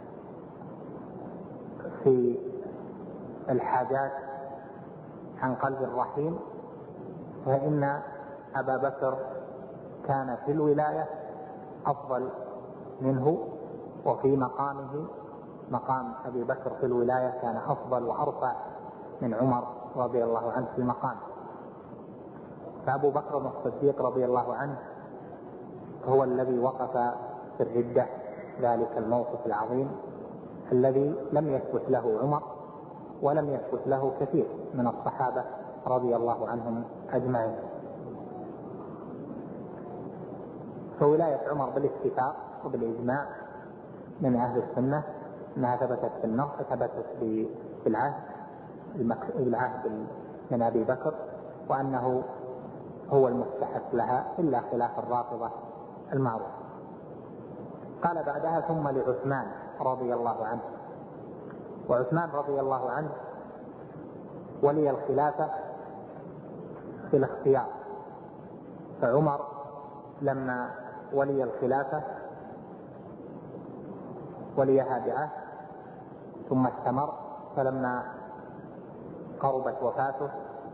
Speaker 1: في الحاجات عن قلب الرحيم، فإن أبا بكر كان في الولاية أفضل منه، وفي مقامه مقام أبي بكر في الولاية كان أفضل وأرفع من عمر رضي الله عنه في المقام. فأبو بكر الصديق رضي الله عنه هو الذي وقف في الردة، ذلك الموقف العظيم الذي لم يثبت له عمر ولم يثبت له كثير من الصحابة رضي الله عنهم أجمعين. فولاية عمر بالاتفاق وبالإجماع من أهل السنة أنها ثبتت في النص، ثبتت بالعهد بالعهد من أبي بكر، وأنه هو المستحق لها إلا خلاف الرافضة المعروف. قال بعدها: ثم لعثمان رضي الله عنه. وعثمان رضي الله عنه ولي الخلافة في الاختيار، فعمر لما ولي الخلافة وليها بعهد ثم استمر، فلما قربت وفاته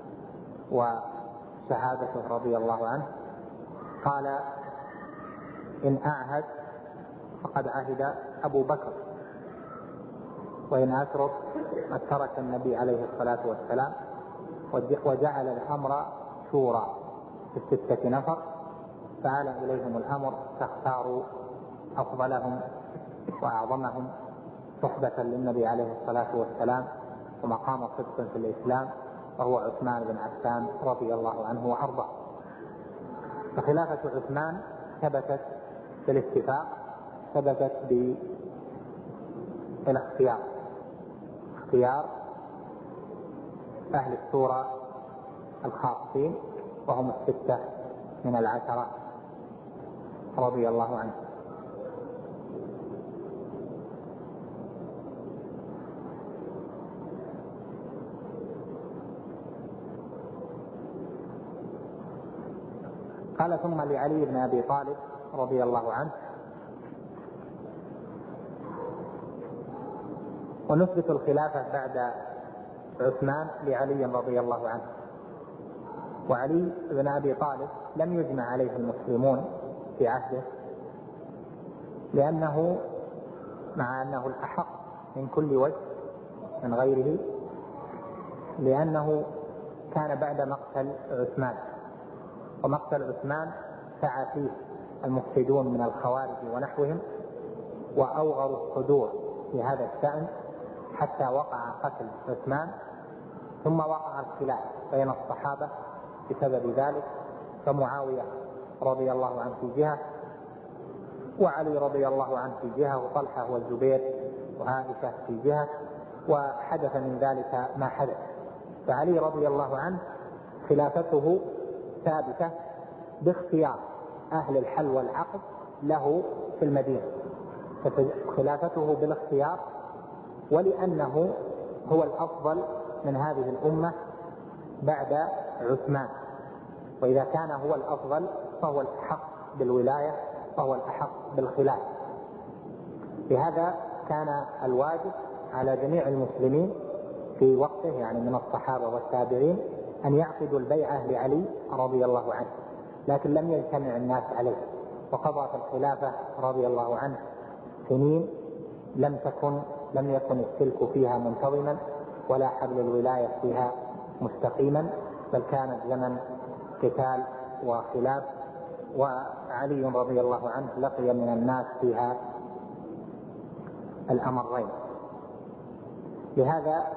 Speaker 1: وشهادته رضي الله عنه قال: إن أعهد فقد عهد أبو بكر، وإن أترك قد ترك النبي عليه الصلاة والسلام، وجعل الأمر شورى في ستة نفر، فعال إليهم الأمر فاختاروا أفضلهم وأعظمهم صحبة للنبي عليه الصلاة والسلام ومقام صدق في الإسلام، وهو عثمان بن عفان رضي الله عنه وأرضاه. فخلافة عثمان ثبتت بالاتفاق، ثبتت بالاختيار، اختيار أهل الشورى الخاصين وهم الستة من العشرة رضي الله عنه. قال: ثم لعلي بن أبي طالب رضي الله عنه. ونثبت الخلافة بعد عثمان لعلي رضي الله عنه. وعلي بن أبي طالب لم يجمع عليه المسلمون في عهده، لأنه مع أنه الأحق من كل وجه من غيره، لأنه كان بعد مقتل عثمان، ومقتل عثمان سعى فيه المفسدون من الخوارج ونحوهم وأوغروا الصدور في هذا الشأن حتى وقع قتل عثمان، ثم وقع الخلاف بين الصحابة بسبب ذلك، فمعاوية رضي الله عنه في جهة، وعلي رضي الله عنه في جهة، وطلحة والزبير وعائشة في جهة، وحدث من ذلك ما حدث. فعلي رضي الله عنه خلافته ثابتة باختيار أهل الحل والعقد له في المدينة، خلافته بالاختيار، ولأنه هو الأفضل من هذه الأمة بعد عثمان، وإذا كان هو الأفضل فهو الأحق بالولاية، فهو الأحق بالخلافة. لهذا كان الواجب على جميع المسلمين في وقته، يعني من الصحابة والتابعين، أن يعقدوا البيعة لعلي رضي الله عنه، لكن لم يجتمع الناس عليه، وقضى في الخلافة رضي الله عنه سنين لم تكن لم يكن السلك فيها منتظما ولا حبل الولاية فيها مستقيما، بل كانت زمن قتال وخلاف، وعلي رضي الله عنه لقي من الناس فيها الأمرين. لهذا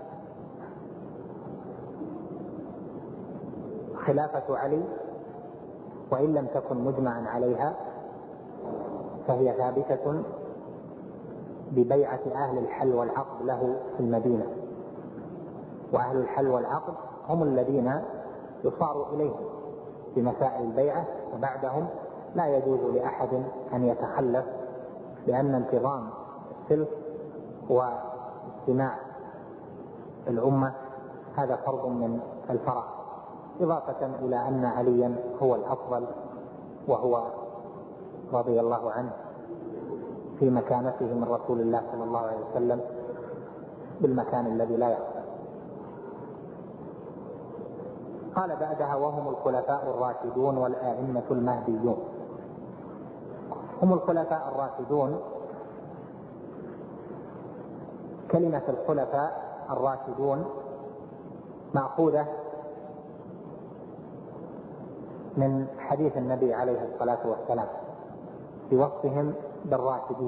Speaker 1: خلافة علي وإن لم تكن مجمعا عليها فهي ثابتة ببيعة أهل الحل والعقد له في المدينة، وأهل الحل والعقد هم الذين يصار إليهم بمسائل البيعة، وبعدهم لا يجوز لأحد أن يتخلف، لأن انتظام السلك واجتماع الأمة هذا فرض من الفرع، إضافة إلى أن عليا هو الأفضل، وهو رضي الله عنه في مكانته من رسول الله صلى الله عليه وسلم بالمكان الذي لا يخفى. قال بعدها: وهم الخلفاء الراشدون والآئمة المهديون. هم الخلفاء الراشدون. كلمة الخلفاء الراشدون مأخوذة من حديث النبي عليه الصلاة والسلام في وصفهم بالراشدين،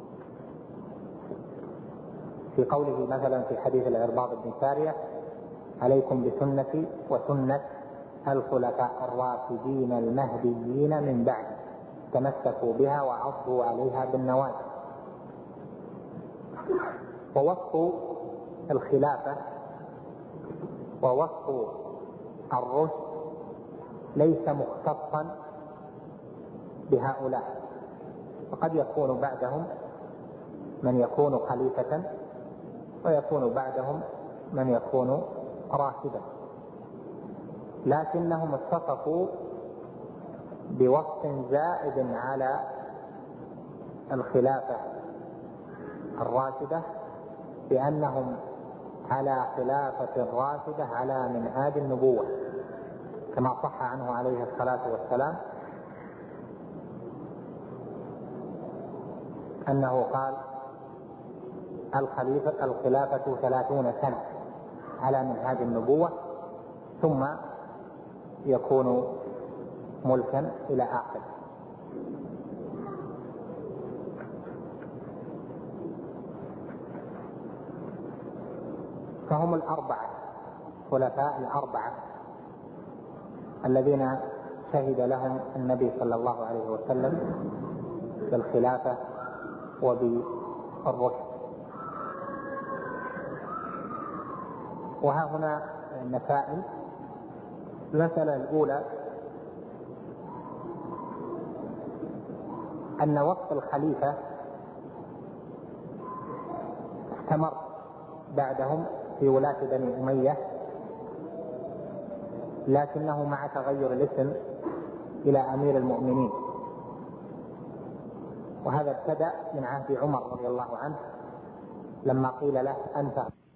Speaker 1: في قوله مثلا في حديث العرباض بن سارية: عليكم بسنتي وسنة الخلفاء الراشدين المهديين من بعد، تمسكوا بها وعضوا عليها بالنواجذ. ووصف الخلافة ووصف الرشد ليس مختصا بهؤلاء، فقد يكون بعدهم من يكون خليفة ويكون بعدهم من يكون راشدا، لكنهم اتصفوا بوصف زائد على الخلافة الراشدة، بأنهم على خلافة راشدة على منهاج النبوة، كما صح عنه عليه الصلاة والسلام أنه قال: الخليفة الخلافة ثلاثون سنة على منهاج النبوة ثم يكون ملكا إلى آخر. فهم الأربعة خلفاء الأربعة الذين شهد لهم النبي صلى الله عليه وسلم بالخلافة وبالرشد. وها هنا مسائل. المسألة الأولى أن وصف الخليفة استمر بعدهم في ولاة بني أمية، لكنه مع تغير الاسم إلى أمير المؤمنين، وهذا ابتدأ من عهد عمر رضي الله عنه لما قيل له: أنت